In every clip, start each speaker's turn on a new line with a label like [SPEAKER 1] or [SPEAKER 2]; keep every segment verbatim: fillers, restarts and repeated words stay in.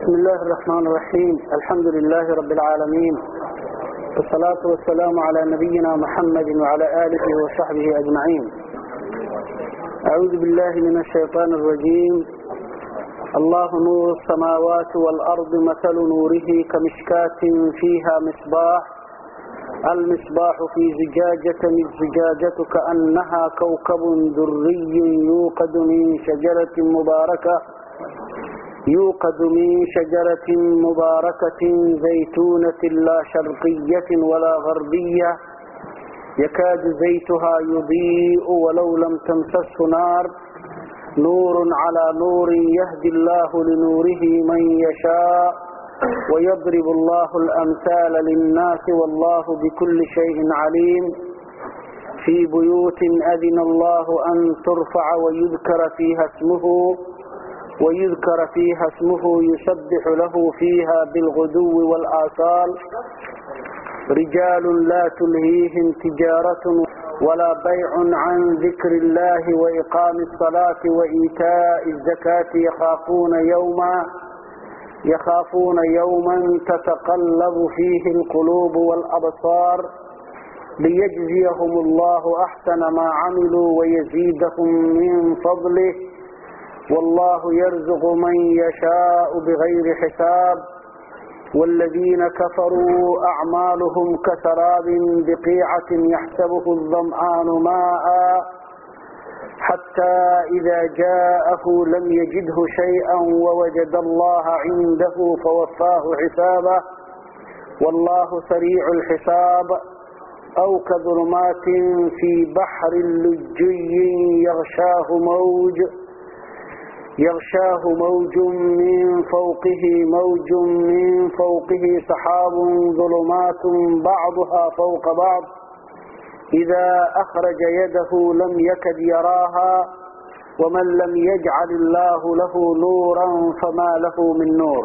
[SPEAKER 1] بسم الله الرحمن الرحيم. الحمد لله رب العالمين، والصلاة والسلام على نبينا محمد وعلى آله وصحبه أجمعين. أعوذ بالله من الشيطان الرجيم. الله نور السماوات والأرض، مثل نوره كمشكاة فيها مصباح، المصباح في زجاجة، الزجاجة كأنها كوكب دري يوقد من شجرة مباركة يوقد من شجرة مباركة زيتونة لا شرقية ولا غربية يكاد زيتها يضيء ولو لم تمسسه نار نور على نور يهدي الله لنوره من يشاء ويضرب الله الأمثال للناس والله بكل شيء عليم. في بيوت أذن الله أن ترفع ويذكر فيها اسمه ويذكر فيها اسمه يسبح له فيها بالغدو والآصال رجال لا تلهيهم تجارة ولا بيع عن ذكر الله وإقام الصلاة وإيتاء الزكاة يخافون يوما يخافون يوما تتقلب فيه القلوب والأبصار ليجزيهم الله أحسن ما عملوا ويزيدهم من فضله والله يرزق من يشاء بغير حساب. والذين كفروا أعمالهم كسراب بقيعة يحسبه الظمآن ماء حتى إذا جاءه لم يجده شيئا ووجد الله عنده فوفاه حسابه والله سريع الحساب. أو كظلمات في بحر لجي يغشاه موج يغشاه موج من فوقه موج من فوقه سحاب ظلمات بعضها فوق بعض إذا أخرج يده لم يكد يراها ومن لم يجعل الله له نورا فما له من نور.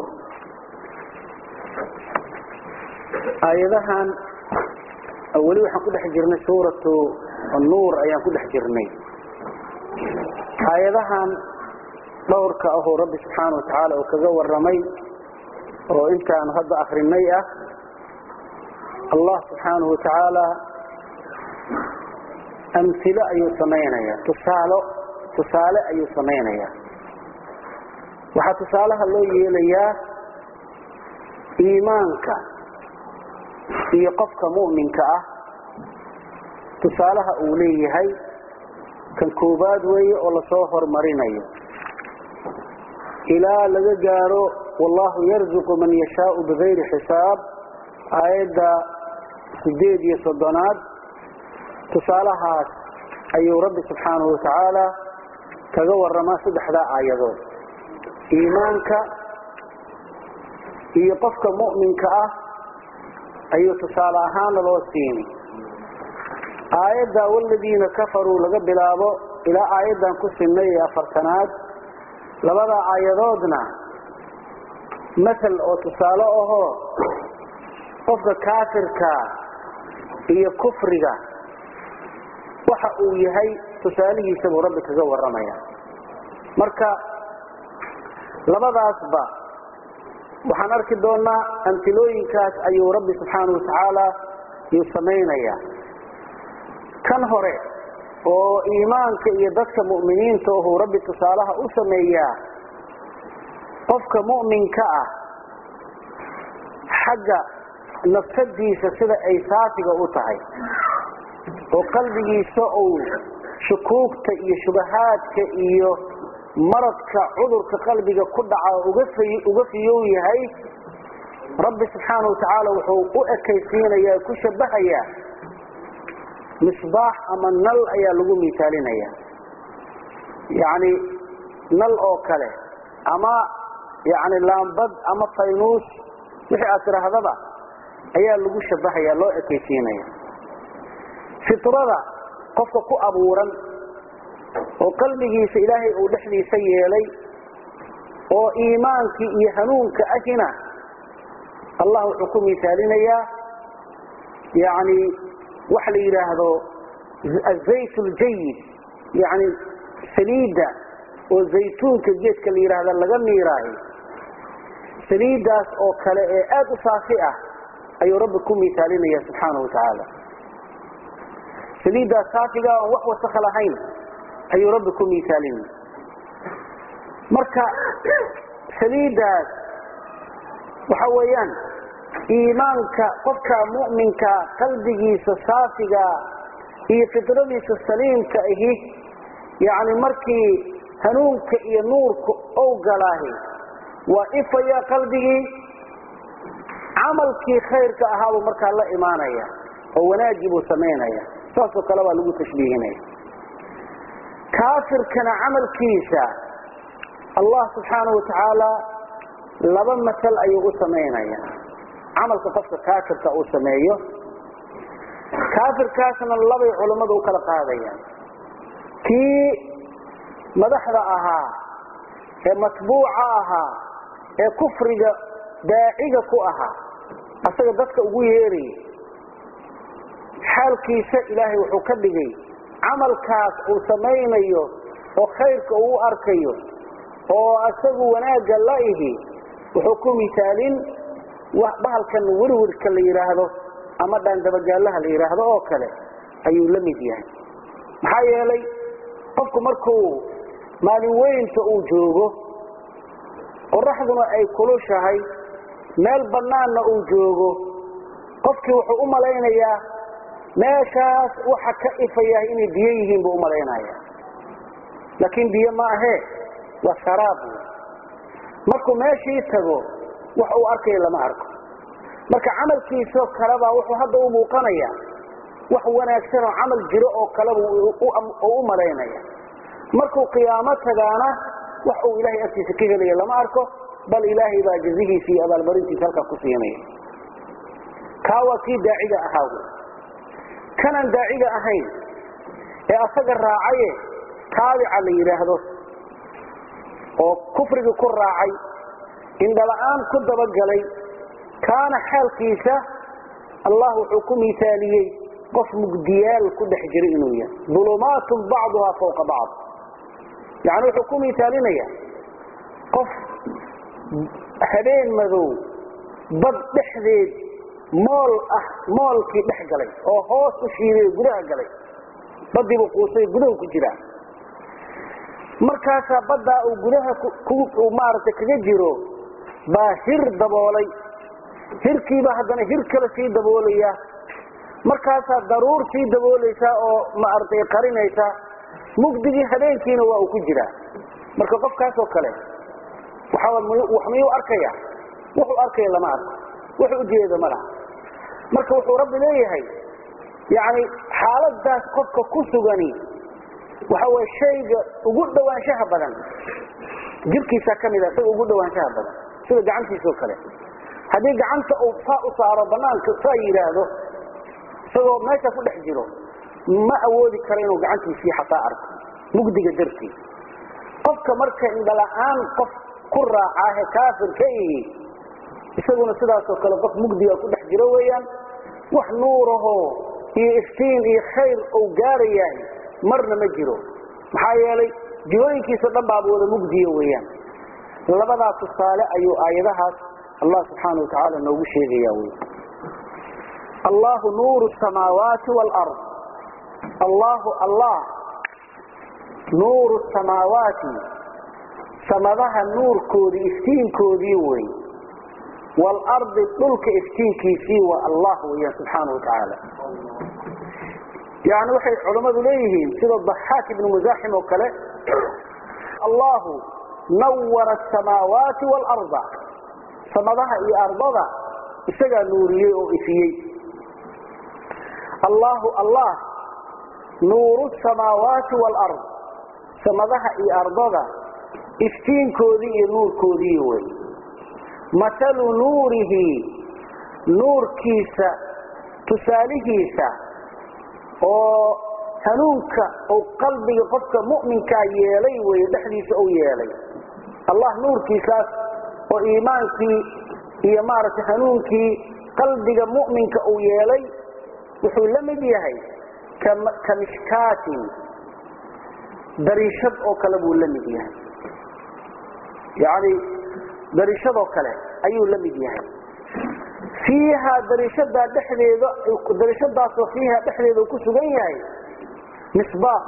[SPEAKER 1] آيذهان أولي وحن كل حجرنا سورة النور أيام كل حجرني آيذهان دورك أهو رب سبحانه وتعالى وكذا الرمي وإنت أن هذا آخر النيئة الله سبحانه وتعالى أمثلة أي سمينيا تسالة تسالة أي سمينيا وحتسالها اللو يليا إيمانك يقفك مؤمنك أه تسالها أوليه هاي كان كوباد وي ولا صوفر مرينيا إلى لجارو والله يرزق من يشاء بغير حساب. آيات سديد يصدنات تصالها أي رب سبحانه وتعالى كجور رما سدح ذا آيات إيمانك يقفك مؤمنك أه أي تصالها للوسين. آيات والذين كفروا لقبلابو إلى آيات كسر النية فرسنات labada aayadoodna مثل oo tusaale aho qofka kaafirka iyo kufriga waxa uu yahay tusaalihiisa buu Rabbi kaga waramaya. marka labadaasba waxaan arki doonaa amtilooyinkaas ayuu Rabbi subhanahu wa ta'ala uu sameeynaya. kan hore oo iimaanka iyo dadka mu'miniinta oo Rabbi tusaalaha u sameeyaa qofka mu'minka ah xagga nafsadiisa sida ay saafiga u tahay oo qalbigiisa uu shukuugta iyo shubahaadka iyo maradka cudurka qalbiga ku dhaca uga uga fiyow yahay Rabbi subhanahu wa ta'ala wuxuu u ekaysiinayaa ku shabahayaa مصباح أما النل أيا لغو مثالين أيا يعني نل أو كله أما يعني لامبد أما فينوس وحي أسر هذا با أيا لغو شبه أيا لو أكيسين أيا فطرة قفق أبورا وقلبه في إلهي ودحلي سيالي وإيمانك يهنونك أجنا الله حكم مثالين أيا يعني وحلي يراهدو الزيت الجيد يعني سليدة والزيتون كجيت كاليراهد لغا ميراهي saliidaas oo kale ee aad u saafi ah ayuu rabbi ku miisaalinaya subxaanahu wa tacaala saliidaas saafiga oo wax wasakh lahayn ayuu rabbi ku miisaalinaya marka saliidaas waxa weeyaan iimaanka qofka mu'minka qalbigiisa saafiga iyo fitradiisa saliimka ahi yaani markii hanuunka iyo nuurka oo galaahay waa ifaya qalbigii amalkii khayrka ahaa marka la iimaanaya oo wanaajibu sameynaya taasoo kale waa lagu tashbiihinaya kaafirkana amalkiisa Allah subhanahu wa ta'ala laba masal ayuu u sameynaya amalka qofka kaafirka uu sameeyo kaafirkaasna laba culimadu u kala qaadayaan kii madaxda ahaa ee matbuuca ahaa ee kufriga daaciga ku ahaa asaga dadka ugu yeeray xaalkiisa ilaahay wuxuu ka dhigay amalkaas uu sameynayo oo khayrka uu arkayo oo asagu wanaaga la ihi wuxuu ku misaalin wax bahalkan wirwirka la yiraahdo ama dhan dabagaalaha la yiraahdo oo kale ayuu la mid yahay maxaa yeelay qofku markuu maalin weynta uu joogo qorraxduna ay kulushahay meel banaanna uu joogo qofkii wuxuu u maleynayaa meeshaas waxa ka ifaya inay biyo yihiin buu u maleynayaa laakiin biyo ma ahe waa sharaab markuu meeshii tago wax uu arkay lama arko marka amalkiisa kala baa wuxuu hadda u muuqanaya wax wanaagsan oo amal jiro oo kala uu u maleynaya markuu qiyaamo tagaana wax uu ilaahay agtiisa ka helay lama arko bal ilaahay baa jazihiisa iyo abaalmarintiisa halka ku siinaya kaawa kii daaciga ahaa kanan daaciga ahayn ee asaga raacay taabica la yiraahdo oo kufriga ku raacay in dalaan ku dabagalay kaana xalkiisa Allah wuxuu ku miisaaliyay qof mugdiyaal ku dhex jiray inuu yahay dhulumaat ba'daha fawqa ba'd yaani wuxuu ku miisaalinaya qof habeen madow bad dhexdeed mool ah moolkii dhex galay oo hoos u shiiday gudaha galay badibu qoosay gudaha ku jira markaas badda uu gudaha ku maartay kaga jiro baa hir daboolay hirkiiba haddana hir kale sii daboolaya markaas daruur sii daboolaysa oo maartay qarinaysa mugdigi habeenkiina waa uu ku jira marka qofkaas oo kale waxa wax miyuu arkaya wuxuu arkay lama arko wuxuu u jeedo malaha marka wuxuu rabbi leeyahay yaani xaaladaas qofka ku sugani waxa way shayga ugu dhawaanshaha badan jirkiisa kamida sida ugu dhawaanshaha badan sida gacantiisa kale hadii gacanta uu faa u saaro banaanka saa yiraahdo isagoo meesha ku dhex jiro ma awoodi karo inuu gacantiisa xataa arko mugdiga dartii qofka marka indhalaan qof ku raacaa kaafirka ee isaguna sidaas oo kale qof mugdiga ku dhex jiro weeyaan wax nuuraho iyo iftiin iyo khayr oo gaarayay marna ma jiro maxaa yeelay jihooyinkiisa dhanbaaba wada mugdiyo weeyaan labada tusaale ayuu aayadahaas Allah subhanahu wa ta'ala noogu sheegaya weey Allah nuuru samaawaati wal ard Allah Allah nuuru samaawaati samadaha nuurkoodii iftiinkoodii weey wal ard dhulka iftiinkiisii wa Allah weey subhanahu wa ta'ala يعني waxay culimadu leeyihiin sida Dhahhak ibn Muzahim oo kale Allah nawwara as-samawati wal arda samadaha iyo ardada isaga nuuriyay oo ifiyay Allah Allah nuuru as-samawati wal ard samadaha iyo ardada iftiinkoodii iyo nuurkoodii way mathalu nuurihi nuurkiisa tusaalihiisa oo hanuunka oo qalbiga qofka mu'minka yeelay way dhaxdiisa oo yeelay Allah nuurkiisaas oo iimaankii iyo maarta hanuunkii qalbiga mu'minka oo yeelay wuxuu la mid yahay kamishkaatin darishad oo kale buu la mid yahay yaani darishad oo kale ayuu la mid yahay fiiha darishada dhexdeeda darishadaas oo fiiha dhexdeeda ku sugan yahay misbaax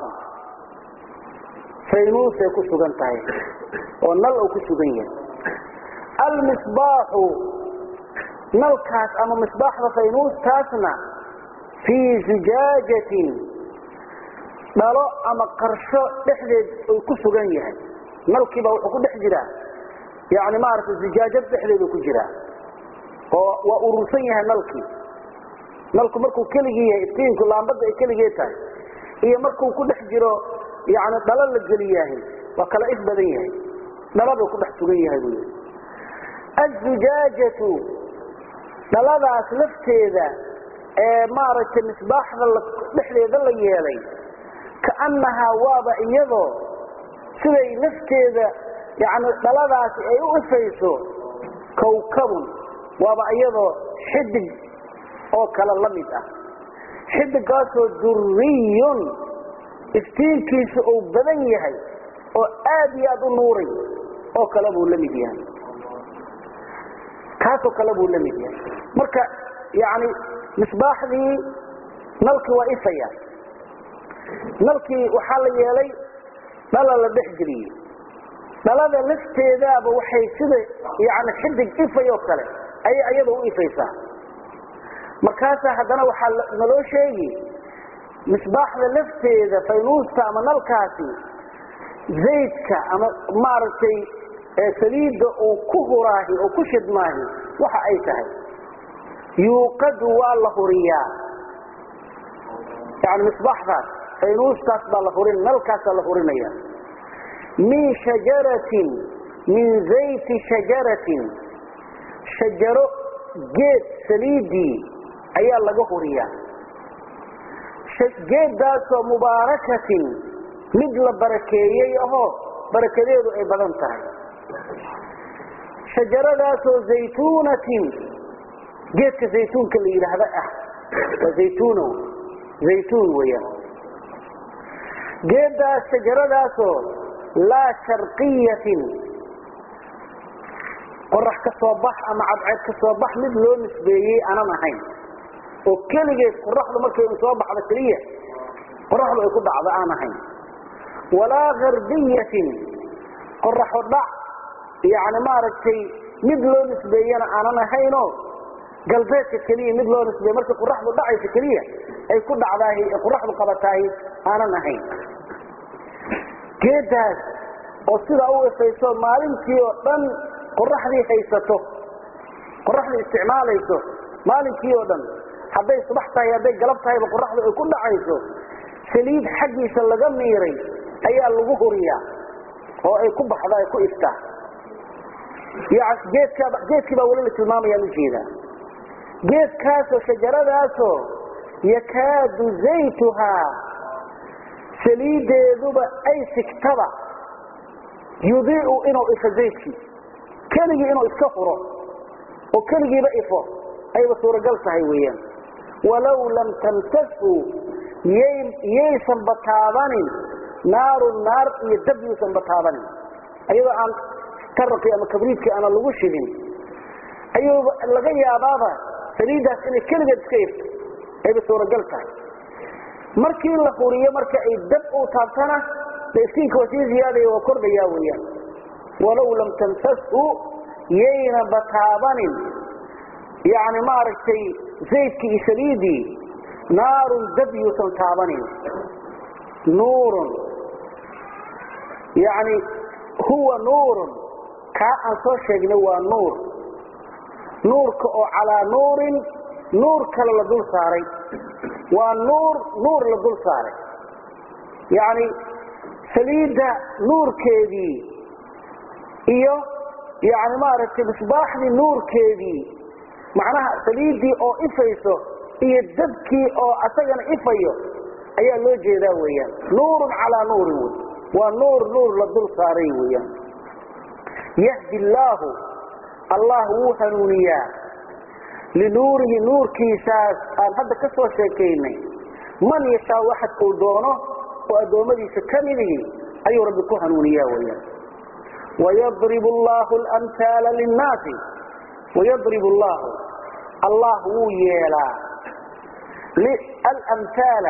[SPEAKER 1] faynus ay ku sugan tahay oo nal oo ku sugan yahay al misbaahu nalkaas ama misbaaxda faynus taasna fi zujajatin dalo ama qarsho dhexdeed oo ku sugan yahay nalkiiba wuxuu ku dhex jiraa yaani ma aragtay zujaajad dhexdeed ku jira oo waa urursan yahay nalkii nalku markuu keligii yahay iftiinku laambada ay keligii tahay iyo markuu ku dhex jiro yaani dalo la geliyahay waa kala is badan yahay dalada ku dhex sugan yahay buu az-zujajatu daladaas lafteeda ee ma aragtay misbaaxda dhexdeeda la yeelay kaanaha waaba iyadoo siday lafteeda yaani daladaas ay u ifayso kawkabun waaba iyadoo xidig oo kala lamid ah xidigaas oo durriyun iftiinkiisu uu badan yahay oo aad iyo aad u nuuray oo kala buu lamid yahay kaasoo kala buu lamid yahay marka yaani misbaaxdii nalkii waa ifaya nalkii waxa la yeelay dhala la dhexgeliyay dhalada lafteedaaba waxay sida yaani xidig ifayo kale ay ayadu u ifaysaa markaas hadana waxa naloo sheegay misbaaxda lafteeda faynuusta ama nalkaasi zaydka ama maartay saliida oo ku huraahi oo ku shidmaahi waxa ay tahay yuqad wala huriya yaani misbaaxdaas faynuustaas baa la hurin nalkaas la hurinaya min shajaratin min zayti shajaratin shajaro geed saliidi ayaa laga huriya geedaas oo mubaarakatin mid la barakeeyay oo barakadeedu ay badan tahay shajaradaas oo zaytuunatin geedka zaytuunka la yiraahdo ah waa zaytuuno zaytuun weeyaan geedaas shajaradaas oo la sharqiyatin qorax ka soo bax ama cadceed ka soo bax mid loo nisbeeyay aanan ahayn oo kaligeed qoraxdu markay soo baxdo kaliya qoraxdu ay ku dhacdo aan ahayn wala gharbiyatin qoraxdu dhac yaani ma aragtay mid loo nisbeeyana aanan ahayn oo galbeedka kaliya mid loo nisbeeyay markay qoraxdu dhacayso kaliya ay ku dhacdahay qoraxdu qabataay aanan ahayn geedaas oo sida uu ifayso maalintii oo dhan qoraxdii haysato qoraxdii isticmaalayso maalintii oo dhan haday subax tahay haday galab tahay qoraxdu ay ku dhacayso saliid xaqiisa laga miiray ayaa lagu huriyaa oo ay ku baxda ay ku iftaa yaa geedka geedkiba wali la tilmaamayaa u jeeda geedkaas oo shajaradaas oo yakaadu zaytuha saliideeduba ay sigtaba yudii'u inuu ifo zaydkii keligii inuu iska furo oo keligiiba ifo ayba suuragal tahay weeyaan walaw lam tamtasu yaysan bataabanin naaru naar iyo dab yuusan bataabanin ayadoo aan tarqi ama kabriidka ana lagu shidin ayuu laga yaabaaba saliidaas inay keligeed iska ifto ayba suuragal tahay markii la furiyo marka ay dab u taabtana iskiinka wasi ziyaadaya oo kordhaya weeyaan walaw lam tamtasu yayna bataabanin yaani ma aragtay zaydki saliidi naarun dab yuusan taabanin nuurun yaani huwa nuurun ka aan soo sheegnay waa nuur nuurka oo calaa nuurin nuur kale la dul saaray waa nuur nuur la dul saaray yaani saliida nuurkeedii iyo yaani ma aragtay misbaaxdi nuurkeedii macnaha saliidii oo ifayso iyo dabkii oo asagana ifayo ayaa loo jeedaa weeyaan nuurun calaa nuurin waa nuur nuur la dul saaray weeyaan yahdi Allahu Allah wuu hanuuniyaa linuurihi nuurkiisaas aan hadda ka soo sheekaynay man yashaa waxad uu doono oo adoomadiisa kamidii ayuu rabbi ku hanuuniyaa weeyaan ويضرب الله الأمثال للناس ويضرب الله الله يلا للأمثال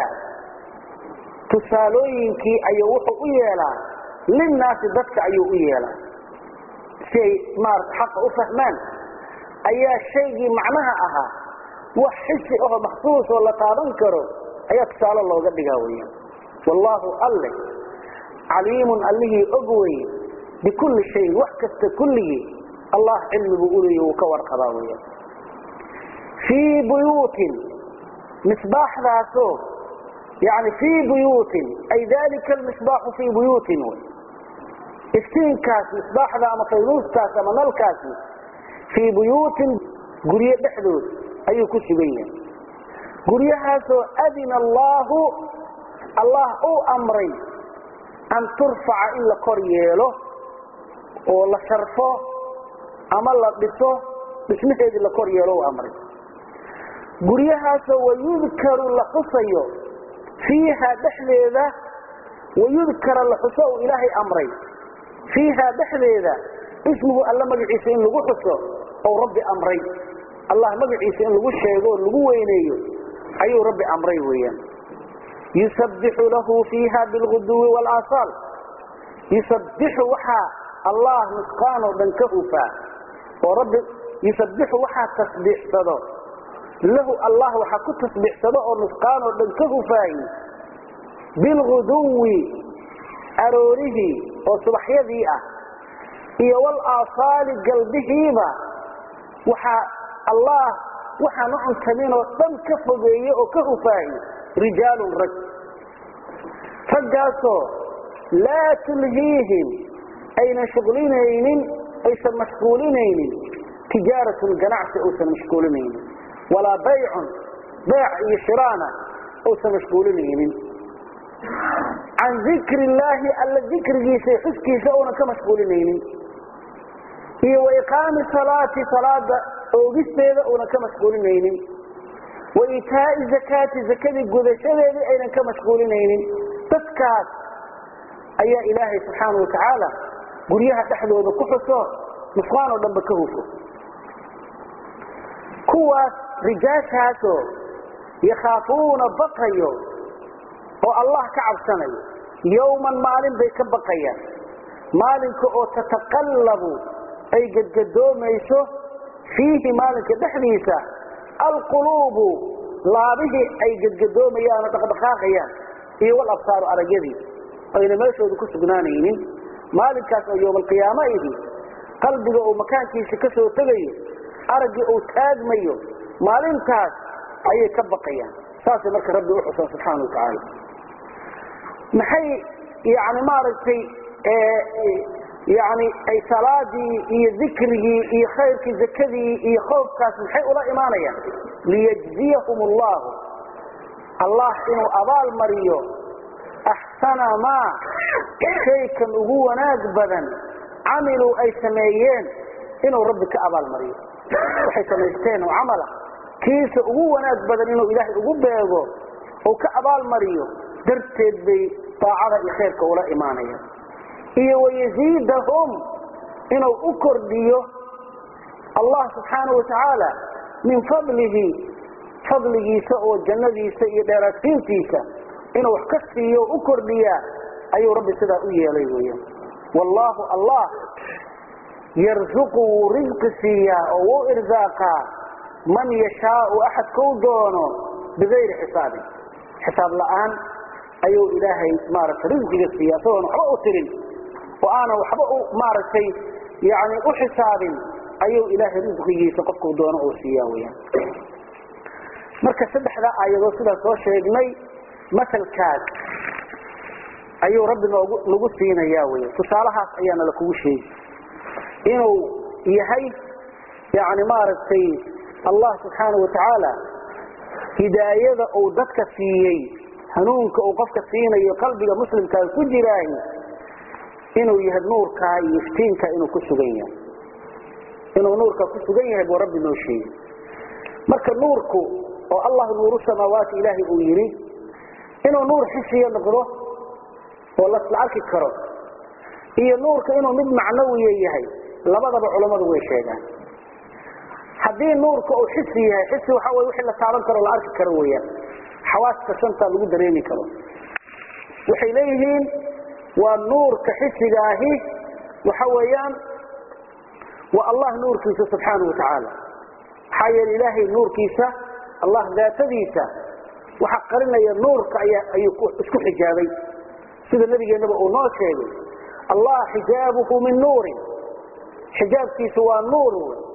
[SPEAKER 1] تسالوينك أيوه يلا للناس ذاتك أيوه يلا شيء ما حق أفهمان أي شيء معناها أها وحسي أها مخصوص ولا تابنكره أي تسال الله قد قوي والله الله عليم الله أقوي بكل شيء وحكست كله الله علم بقوله وكور قضاوية في بيوت مصباح ذاته يعني في بيوت أي ذلك المصباح في بيوت افتين كاس مصباح ذا أما فيروس كاس أما نل كاس في بيوت قرية بحدود أي كسبية قرية هاسو أذن الله الله أو أمري أن ترفع إلا قرية ولا شرفه أما الله بسه بسمه هذه اللي قرية له أمري قريها ويذكر لحصيه فيها دحليذة ويذكر لحصيه إلهي أمري فيها دحليذة اسمه الله مجعيسين لغو حصه أو رب أمري الله مجعيسين لغو الشيطان لغو وينيه أي رب أمري ويان يسبح له فيها بالغدو والآصال يسبح وحا الله نسقانه بنكهفا ورب يسبح وحا تسبيح صدو له الله وحا كتسبيح صدو ونسقانه بنكهفا بالغدو أروره وصبح يذيئة إيه والآصال قلبه وحا الله وحا نعم كمين وطنكفه بيه وكهفا رجال الرجل فقاسوا لا تلهيهم أين شغلينين أيس مشغولينين تجارة الجناعة أوس مشغولينين ولا بيع بيع يشرانا أوس مشغولينين عن ذكر الله الذكر جيسي حسكي سأونا كمشغولينين هي وإقام صلاة صلاة أو بسبيذا أونا كمشغولينين وإيتاء زكاة زكاة قدشة أين كمشغولينين تذكات أي إلهي سبحانه وتعالى قريها تحدث بكحصه نصوانه دم بكهوفه كوات رجاشاته يخافون بقيه والله كعب سنة يوما مالين بيك بقيا مالين كأو تتقلب أي قد قدوم يسو فيه مالين كدحديثة القلوب لا به أي قد قدوم يانا تقدخاقيا إيه والأبصار على جذي أين ما يشهد كسبنانين مالكاس يوم القيامة إذي قلبي أو مكان كيس كسو تغيو أرجي أو تاجميو مالكاس أي كبقيا ساسي مرك ربي وحسن سبحانه وتعالى محي يعني مارتي يعني أي صلاتي إي ذكره إي خيرك ذكري إي خوفكاس محي أولا إيمانيا ليجزيهم الله الله إنه أضال مريو أحسن ما شيء كان هو ناقبدا عملوا أي سميين إنه ربك أضال مريو وحي سميستين وعمله كيس هو ناقبدا إنه إلهي أقبه وكأضال مريو درتد بطاعة إخيرك ولا إيمانيا إيه ويزيدهم إنه أكر ديو الله سبحانه وتعالى من فضله فضله سأو الجنة سيئ راسين فيك إنه حكسي وأكر ديا أي رب سدى أيه عليه والله الله يرزقه رزق سيا أو إرزاقا من يشاء أحد كودونه بغير حساب حساب الآن أيو إلهي مارس رزق سيا سوى نحبأ ترين وأنا وحبأ مارس يعني أحساب أيو إلهي رزقه سقفك دونه سياويا مركز سبح ذا آية سيدة سوشيقني مثل كاد أيو رب نقصين ياوي تصالحات أيانا لكو شيء إنه يهي يعني مارسي الله سبحانه وتعالى هداية أو ذاتك فيه هنونك أو قفك فينا يقلبك مسلم كالكجراهي إنه يهد نورك يفتينك إنه كسوغيا إنه نورك كسوغيا يبو رب نوشي مركا نورك والله نور السماوات إلهي أويري إنه نور حسي نقره والله تلعك الكرم هي نورك إنه من معنوي يهي لبدا بعلماء ويشيغان haddii nuurka uu xisi yahay xisi waxa way wixii la taaban karo la arki karo weeyaan xawaasta shanta lagu dareemi karo waxay leeyihiin waa nuurka xisiga ahi waxa weeyaan wa Allah nuurkiisa subhanahu wa ta'ala hayr ilaahi nuurkiisa Allah daatadiisa waxa qarinaya nuurka ayuu isku xijaabay sida nabigeena uu noo sheegay Allah hijabuhu min nuur hijabkiisu waa nuur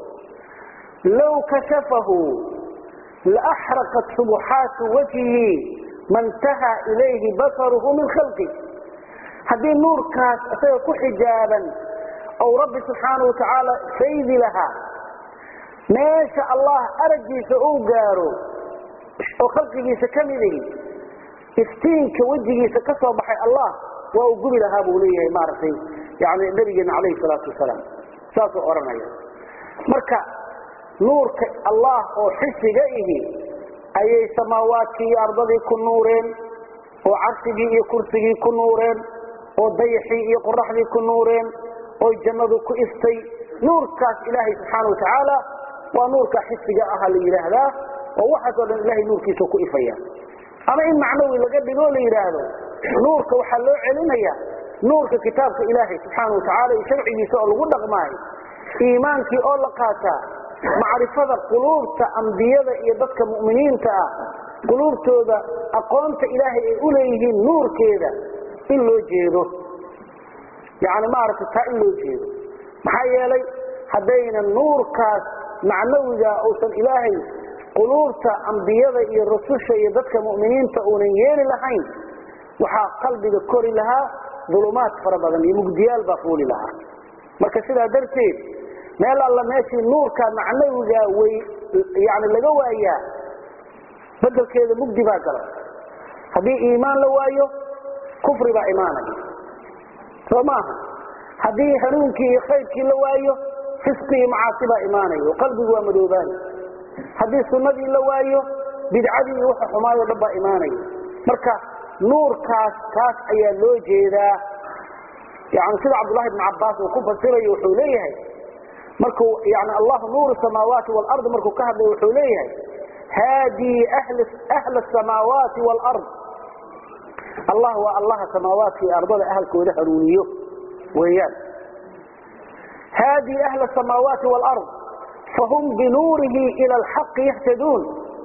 [SPEAKER 1] law kashafahu la ahraqat subuhat wajhihi man taha ilayhi basaruhu min khalqi hadii nuurkaas asaga ku xijaaban oo rabbi subhanahu wa ta'ala saydi laha meesha Allah arjiisa uu gaaro oo khalqigiisa kamidii iftiinka wajigiisa ka soo baxay Allah waa uu gubi lahaa buu leeyahay maartay yaani nabigeena kaleey salaatu wasalaam saasoo oranaya marka nuurka Allah oo xisiga ihi ayay samaawaadkii iyo ardadii ku nuureen oo arshigii iyo kursigii ku nuureen oo dayxii iyo qoraxdii ku nuureen oo jannadu ku iftay nuurkaas ilaahay subhanahu wa ta'ala waa nuurka xisiga ah la yiraahdaa oo waxa soo dhan ilaahay nuurkiisa ku ifaya ama in macnawi laga dhigo la yiraahdo nuurka waxa loo celinaya nuurka kitaabka ilaahay subhanahu wa ta'ala iyo sharcigiisa oo lagu dhaqmaayo iimaankii oo la qaata maarifada quluubta anbiyada iyo dadka muuminiinta ah quluubtooda aqoonta ilaahay ay u leeyihiin nuurkeeda in loo jeedo yaani maarifta ta in loo jeedo maxaa yeelay hadayna nuurkaas macnawiga oo san ilaahay quluubta anbiyada iyo rasuusha iyo dadka muuminiinta oo yeeli lahayn waxa qalbiga kori laha dhulumaad fara badan iyo mugdiyaal baa fuuli laha marka sida darteed meel alla meeshii nuurka macnawiga way yaani laga waayaa badalkeeda mugdi baa gala hadii iimaan la waayo kufri baa iimaanaya soomaha hadii hanuunkii iyo khayrkii la waayo fisqi iyo macaasi baa iimaanaya qalbigu waa madoobaan hadii sunnadii la waayo bidcadii iyo waxa xumaayo dhabba iimaanaya marka nuurkaas kaas ayaa loo jeedaa yaani sida Abdullah ibn Abbas uu ku fasirayo wuxuu leeyahay markuu yaani Allah nuur samaawaati wal ard markuu ka hadlay wuxuu leeyahay hadi ahli ahli samaawaati wal ard Allah wa Allah samaawaati ardada ahlkooda haruuniyo weeyaan hadi ahli samaawaati wal ard fahum bi nuurihi ila al haqq yahtadun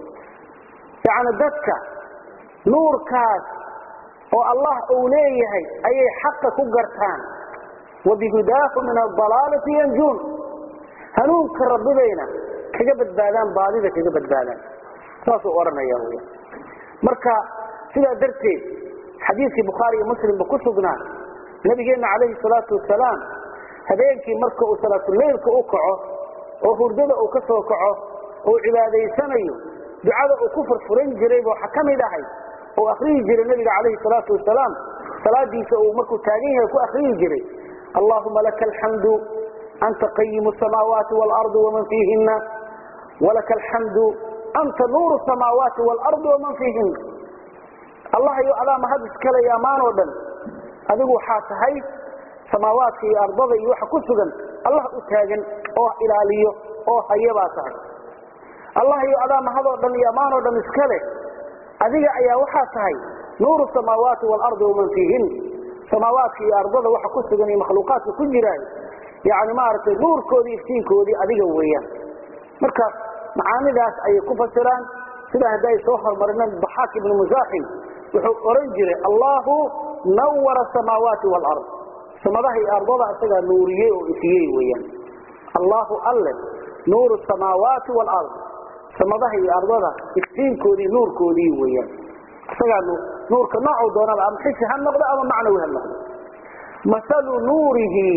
[SPEAKER 1] yaani dadka nuurkaas oo Allah uu leeyahay ayay xaq ku gartaan wabihudaahu min ad-dalalati yanjun hanuunka rabbina kaga badbaadaan baadida kaga badbaadaan saas oo oranaya weey marka sida darteed xadiiskii Bukhari iyo Muslim ba ku sugnaa nabigeena kaleey salaatu wasalaam habeenkii marka uu salaatu leelka u kaco oo hurdada uu ka soo kaco oo cibaadaysanayo ducada uu ku furfuran jiray waxa kamid ahay oo akhriyi jiray nabiga kaleey salaatu wasalaam salaadiisa uu markuu taagan yahay ku akhriyi jiray Allahumma lakal hamdu anta qayyimus samawati wal ardi wa man fihinna wa lakal hamdu anta nurus samawati wal ardi wa man fihinna Allah iyo alaama hadis kale yaamaano dhan adigu waxa tahay samaawaadka iyo ardada iyo waxa ku sugan Allah u taagan oo ilaaliyo oo hayaba tahay Allah iyo alaama hado dhan yaamaano dhan iskale adiga ayaa waxa tahay nuuru samaawaati wal ardi wa man fihin samaawaadka iyo ardada waxa ku sugan iyo makhluuqaadka ku jiraan yaani ma aragtay nuurkoodii iftiinkoodii adiga weeyaan marka macaanidaas ay ku fasiraan sida haday soo hormarnaan Dhahak ibn Muzahim wuxuu oran jiray Allahu nawwara samaawaati wal ard samadaha iyo ardada asaga nuuriyay oo ifiyay weeyaan Allahu alla nuuru samaawaati wal ard samadaha iyo ardada iftiinkoodii nuurkoodii weeyaan asaga nuurka nooc doonaba ama xisi ha noqdo ama macnawi ha noqdo masalu nuurihi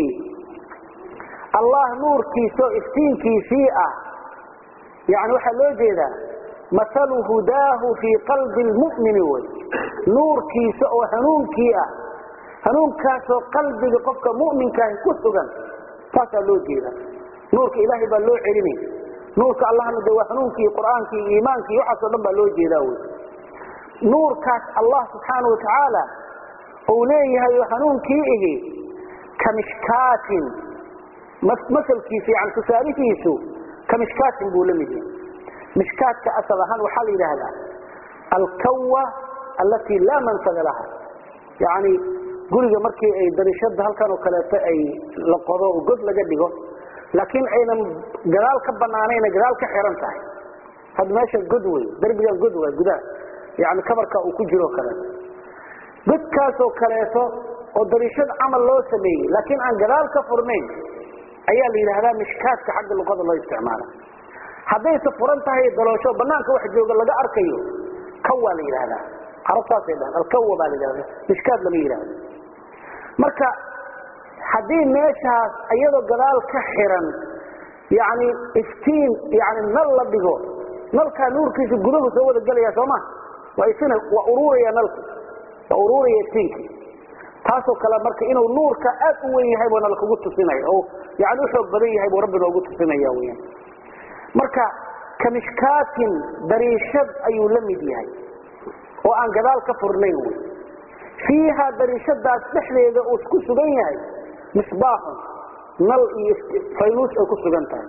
[SPEAKER 1] Allah nuurkiisa iftiinkiisii ah yaani waxa loo jeedaa masalu hudahu fi qalbi almu'min wa nuurkiisa oo hanuunkii ah hanuunkaas oo qalbiga qofka mu'minka ah ku sugan taas loo jeedaa nuurka ilaahi baa loo celinay nuurka Allahna waa hanuunkii quraankii iimaankii waxa soo dhan baa loo jeedaa way nuurkaas Allah subhanahu wa ta'ala oo leeyahay hanuunkii ihi kamishkaatin مثل كيف عن تساريفيسو كمشكات بولمدي مشكات كأصلها وحال إلى هذا الكوة التي لا منفذ لها يعني قولي مركي أي دريشد هل كانوا كلاتا أي لقضاء وقد لجدقه لكن أين جلال كبنانين جلال كحيران تاعي هذا ماشي القدوي دربي القدوي القداء يعني كبر كأوكجرو كلاتا قد كاسو كلاتا ودريشد عمل له سمي لكن عن جلال كفرنين أيها اللي هذا مشكات كحق اللقاء الله استعماله حديث فرنتها هي دلوشو بنانك واحد يقول لك أركيو كوى لي هذا عرفتها سيدان الكوى بالي هذا مشكات لمي هذا مركا حديث ماشها أيضا جلال كحرا يعني افتين يعني نل بيجو نل كنور كيس الجنوب سوى الجل يا سما ويسنا وأروري يا نل وأروري يفتينك تاسو كلام مركا إنه النور كأقوى هاي وانا لك قلت سنة أو يعني وحب بدي هاي وربنا قلت سنة يا ويا مركا كمشكات بريشد أي لمي هاي وأن جلال كفر ليه فيها بريشد أصبح لي إذا أسكت بينها مصباح نل فينوس أو كسبنتها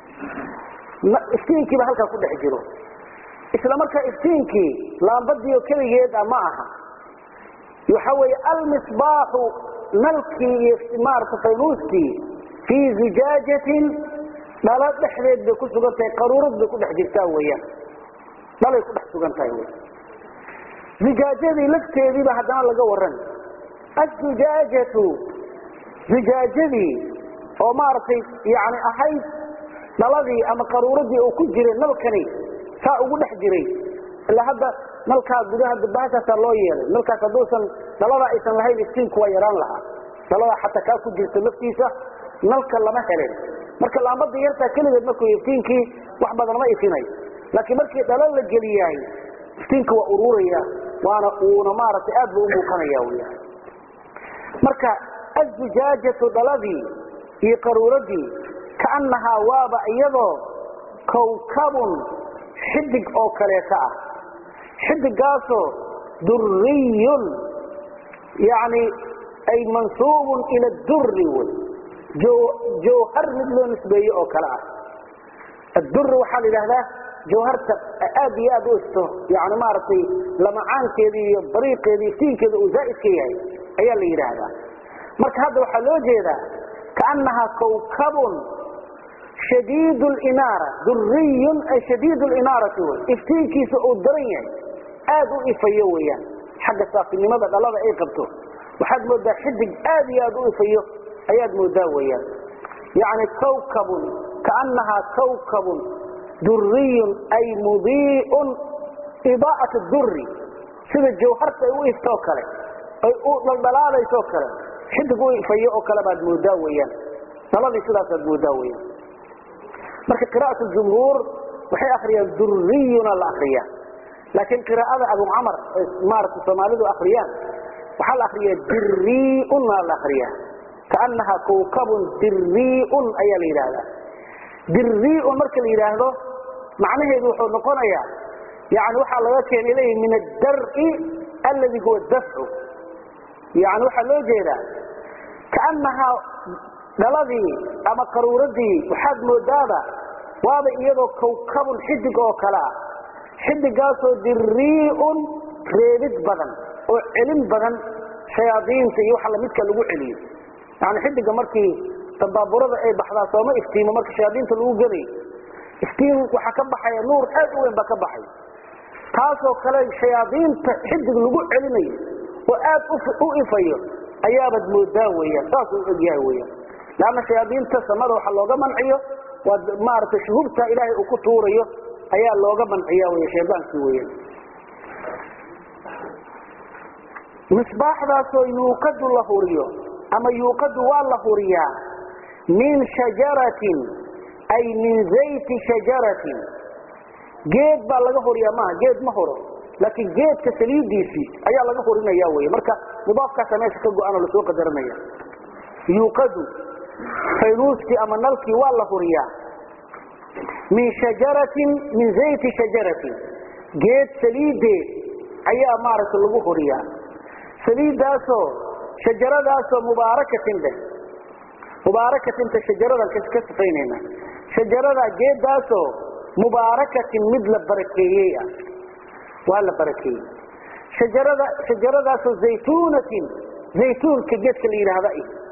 [SPEAKER 1] إفتينكي بهالك كل حجره إسلام مركا إفتينكي لا بدي وكذا يدا معها يحول المصباح ملكي مارك فينوسكي في زجاجة لا لا تحرد بكل سجنتها قرورد بكل حجرتها وياه لا لا يكون حجرتها وياه زجاجة لفتة دي بحدنا لقى ورن الزجاجة زجاجة ومارتي يعني أحيث نلغي أما قروردي أو كجري نلكني ساقو نحجري إلا هذا نلكا بدها دباسة سالوية نلكا تدوسا نلغا إيسان لهي بسين كويران لها نلغا حتى كاكو جرت لفتيسة نلكا لما هلين مركا لامد يرتا كلمة مركو يفتينكي وحبا ما يفتيني لكن مركا دلال الجلياي يفتينك وأروريا وانا ونمارة أدب وموقنيا ويا مركا الزجاجة دلبي يقروردي كأنها وابا ايضا كوكب حدق او كليتا حدق قاسو دري يعني اي منسوب الى الدر جو جوهر مثل نسبي او كلا الدر وحال هذا جوهر ابي ادوسته يعني مارتي لما عانكيدي بريقيدي فينكيدي وزائد كيهي ايا اللي يراهدا marka hada waxa loo jeedaa kaanaha kawkabun شديد الإنارة دري أي شديد الإنارة افتينكي سأدريا آدو إفيويا حق ساقي لماذا الله أي قبطه وحد مدى حدق آدي آدو إفيو أياد مداويا يعني كوكب كأنها كوكب دري أي مضيء إضاءة الدر سيد الجوهر سيوئي توكله أي البلالة يتوكله حدق إفيو كلمات مداويا الله سلاسة مداويا marka qiraa'atu jumhur waxay akhriyaan durriyuna la akhriyaa laakiin qiraa'ada Abu Umar maartu Soomaalidu akhriyaan waxa la akhriyaa dirriuna la akhriyaa kaanaha kawkabun dirriun ayaa la yiraahdaa dirriun marka la yiraahdo macnaheedu wuxuu noqonayaa yaani waxa laga keenay min ad-dar'i alladhi huwa ad-daf'u yaani waxa loo jeedaa kaanaha دلدي أما قرورتي وحد مدابة وهذا إيضا كوكب حدق وكلا حدق قاسو دريء كريدت بدن وعلم بدن شياطين سيوحى لمدك اللقو عليم يعني حدق مركي تبابورة اي بحضا سوما افتيم مركي شياطين تلقو قري افتيم وحكم بحي نور أدوين بك بحي تاسو كلا شياطين حدق اللقو علمي وآد أفير أيابد مداوية تاسو إجاوية لأن الشياطين تسمروا حلوغا منعيه ومارت شهوبتا إلهي أكتوريه أيها اللوغا منعيه ويا شيطان سويا مصباح ذاتو يوقد الله ريو أما يوقد والله ريا من شجرة أي من زيت شجرة جيد بالله ريا ما جيد مهره لكن جيد كسليب ديسي أيها الله رينا ياوي مركا مضاف كاسماش كدو أنا لسوق درمية يوقد فيروسكي أما نلكي والله ريا من شجرة من زيت شجرة جيت سليد أي أمارة اللغو ريا سليد داسو شجرة داسو مباركة به مباركة انت شجرة كسكس فيننا shajarada geedaaso mubaarakatin mid la barakeeyay wala barakeeyay shajarada shajaradaasoo zaytuunatin zaytuunka geedka la yiraahdo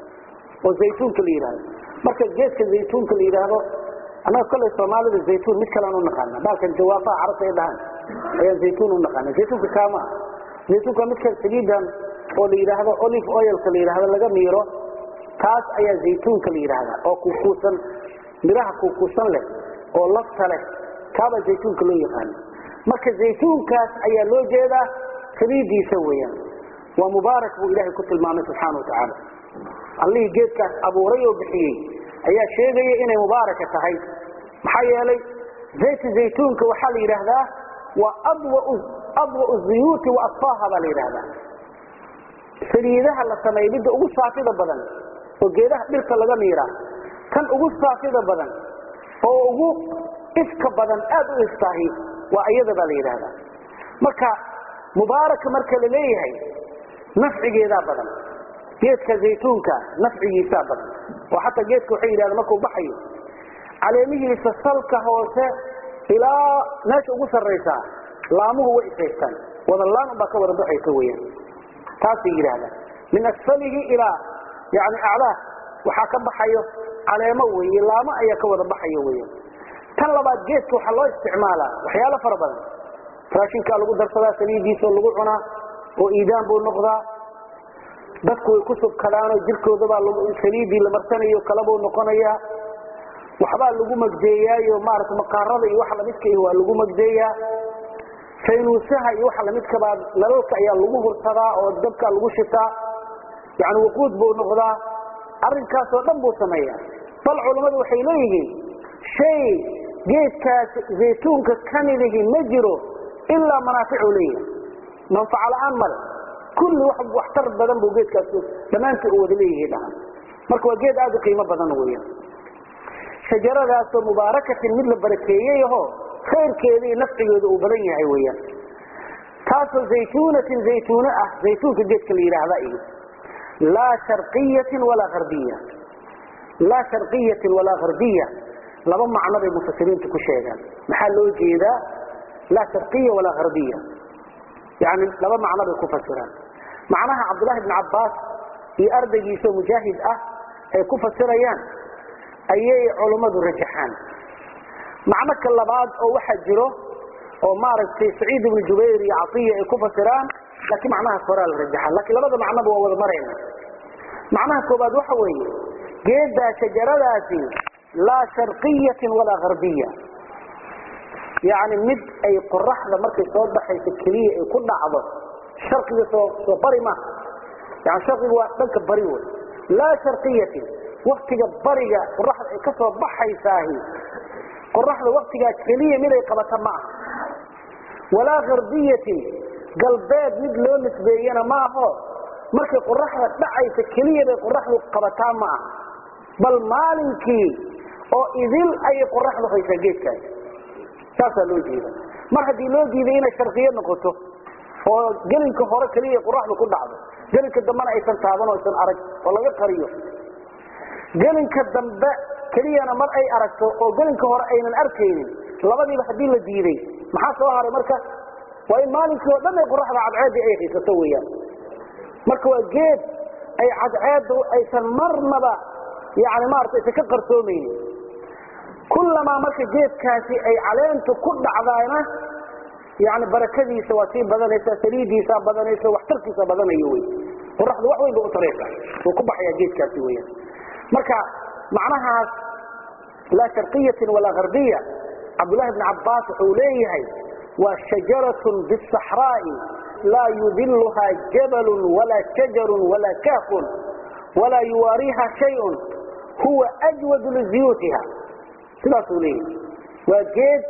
[SPEAKER 1] oo zaytuunka la yiraahdo marka geedka zaytuunka la yiraahdo ana kale Soomaalida zaytuun mid kale aan u naqaan baalkan jawaafa carabta ay dhahan ayaa zaytuun u naqaan zaytuunka kaama zaytuunka mid kale saliidan oo la yiraahdo olive oil ka la yiraahdo laga miiro taas ayaa zaytuunka la yiraahdo oo ku kuusan miraha ku kuusan leh oo lafta leh kaaba zaytuunka loo yaqaan marka zaytuunkaas ayaa loo jeedaa saliidiisa weeyaan waa mubaarak buu ilaahay ku tilmaamay subxaanahu wa ta'ala allii geedkaas abuuray oo bixiyay ayaa sheegaya inay mubaaraka tahay maxaa yeelay zayti zaytuunka waxaa la yiraahdaa waa adwa adwa zuyuuti wa asfaaha baa la yiraahdaa saliidaha la sameeyay midda ugu saafida badan oo geedaha dhirta laga miira kan ugu saafida badan oo ugu iska badan aad u istaahi waa ayada baa la yiraahdaa marka mubaaraka marka la leeyahay nafcigeeda badan geedka zaytuunka nafcigiisa badan oo hatta geedka waxay yiraahdaan markuu baxayo caleemihiisa salka hoose ilaa meesha ugu sareysa laamuhu way istaystaan wada laan ba ka wada baxaysa weeyaan taas yiraahdaan min asfalihi ila yaani a'laa waxa ka baxayo caleemo weey laamo ayaa ka wada baxayo weeyaan tan labaad geedka waxa loo isticmaalaa waxyaalo fara badan raashinka lagu darsadaa saliidiisa lagu cunaa oo iidaan buu noqdaa dadku way ku subkadaan jirkooda baa lagu saliidii la marsanayo kala buu noqonayaa waxba lagu magdeeyayo maarta maqaarada iyo waxa la midkay waa lagu magdeeyaa faynuusaha iyo waxa la midka baa lalka ayaa lagu hursadaa oo dabka lagu shitaa yaani wuquud buu noqdaa arrinkaas oo dhan buu sameeyaa bal culimadu waxay leeyihiin shay geedkaas zaytuunka kanidihi ma jiro illa manaaficu leeyahay manfaca la'aan mal kulli wax waxtar badan buu geedkaas dhamaantii uu wada leeyahay marka waa geed aad u qiimo badan weeyaan shajaradaas oo mubaarakatin mid la barakeeyay oo khayrkeeda iyo nafcigeeda uu badan yahay weeyaan taas zaytuunatin zaytuuna ah zaytuunka geedka la yiraahdo la sharqiyatin wala gharbiya la sharqiyatin wala gharbiya laba macno ay mufassiriintu ku sheegaan maxaa loo jeedaa la sharqiya wala gharbiya يعني لبا معنى بكو فسران معناها عبد الله بن عباس في أردقيسو مجاهد أه كو فسريان أي علماء رجحان معنى كاللباد أو واحد جرو أو مارك في سعيد بن جبير عطية كو فسران لكن معناها فرال رجحان لكن لبدا معنى بو مرين معناها كوباد وحوي جيدا شجراتي لا شرقية ولا غربية يعني مد أي قرحة مركز صوت بحيث الكلية يكون عضو شرقية صوت بريمة يعني شرقي هو تلك بريوة لا شرقية وقت برية قرحة كسر بحيثاهي قرحة وقت كلية ملي قبطة معه ولا غربية قلبات مد لون نسبينا معه مركز قرحة بحيث الكلية قرحة قبطة معه بل مالكي أو إذل أي قرحة في سجيتك تاسا لو جيدا mar hadii loo diiday inay sharqiye noqoto oo gelinka hore kaliya quraxdu ku dhacdo gelinka dambana aysan taaban oo aysan arag oo laga qariyo gelinka dambe kaliyana mar ay aragto oo gelinka hore aynan arkaynin labadiiba hadii la diiday maxaa soo haray marka waa in maalinkii oo dhan ay quraxda cadceed ay haysato weeyaan marka waa geed ay cadceedu aysan marnaba yaani maartay ka qarsoomaynin كلما مركز جيد كاسي أي علامته كل عضاينا يعني بركدي سواسي بدنيسا سليدي سا بدنيسا واحتركي سا بدنيوي ورح لوحوي بقو طريقة وكبح يا جيد كاسي ويا مركا معناها لا شرقية ولا غربية عبد الله بن عباس حوليه وشجرة بالصحراء لا يذلها جبل ولا شجر ولا كاف ولا يواريها شيء هو أجود لزيوتها سلاسولي وجد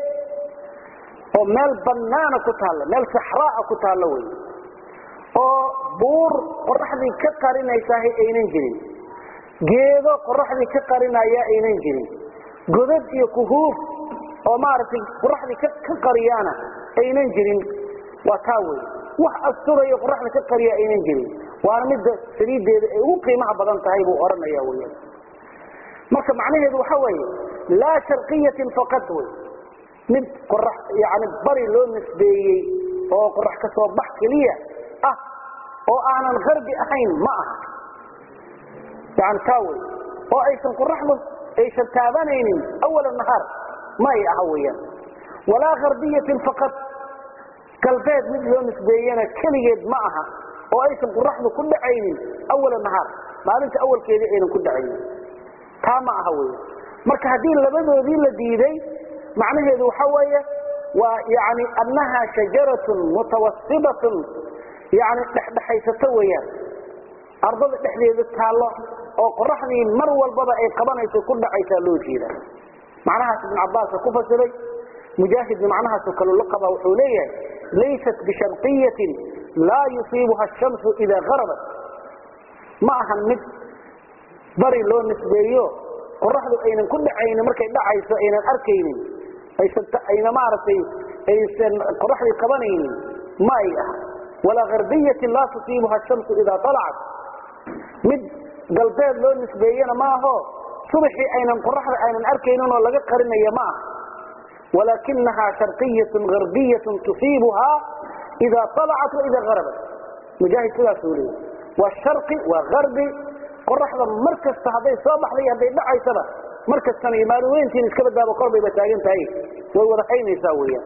[SPEAKER 1] او مال بنانه كتاله مال صحراء كتاله وي او بور قرخدي كقرينيسا اينن جيرين geedo qorraxdi ka qarinaya aynan jirin godad iyo kuhuuf oo maartay qorraxdi ka qariyana aynan jirin waa taaway wax asturayo qorraxdi ka qariya aynan jirin waana mid saliideeda ay ugu qiimaha badan tahay buu oranaya weeyaan marka macnaheedu waxa weeye la sharqiyatin faqat way mid qorax yaani bari loo nisbeeyay oo qorax ka soo bax kaliya ah oo aanan qarbi ahayn ma aha يعني تاوي oo aysan qoraxdu aysan taabanaynin awal nahar ma ay ahawiyaan wala gharbiyatin faqat kalbeed mid loo nisbeeyana kaligeed ma aha oo aysan qoraxdu ku dhacaynin awal nahar maalinta awalkeeda aynan ku dhacaynin taama ahawiyo marka hadii labadoodii la diiday macnaheedu waxa weeye waa yaani annaha shajaratun mutawassibatun yaani dhaxdhaxaysata weeyaan ardada dhexdeeda taalo oo qoraxdii mar walbaba ay qabanayso ku dhacaysa loo jeeda macnaha ibn Abbas ku fasiray mujaahid macnaha kala laqaba wuxuu leeyahay laysat bi sharqiyatin la yusibuha ash-shamsu idha gharabat ma ahan mid bari loo nisbeeyo qoraxdu aynan ku dhacaynin markay dhacayso aynan arkaynin aysan ayna maartay aysan qoraxdii qabanaynin ma ay ah wala gharbiyatin la tusibuha ash-shamsu idha tala'at mid galbeed loo nisbeeyana ma aho subaxii aynan qoraxda aynan arkaynin oo laga qarinayo ma aha walakinaha sharqiyyatun gharbiyyatun tusibuha idha tala'at wa idha gharabat mujahid sidaas uu leeyahay wa sharqi wa gharbi qoraxda markasta haday soo baxday haday dhacaysaba markastana imaanweyntiin iska badbaado qorbay taagan tahay way wada haynaysaa weeyaan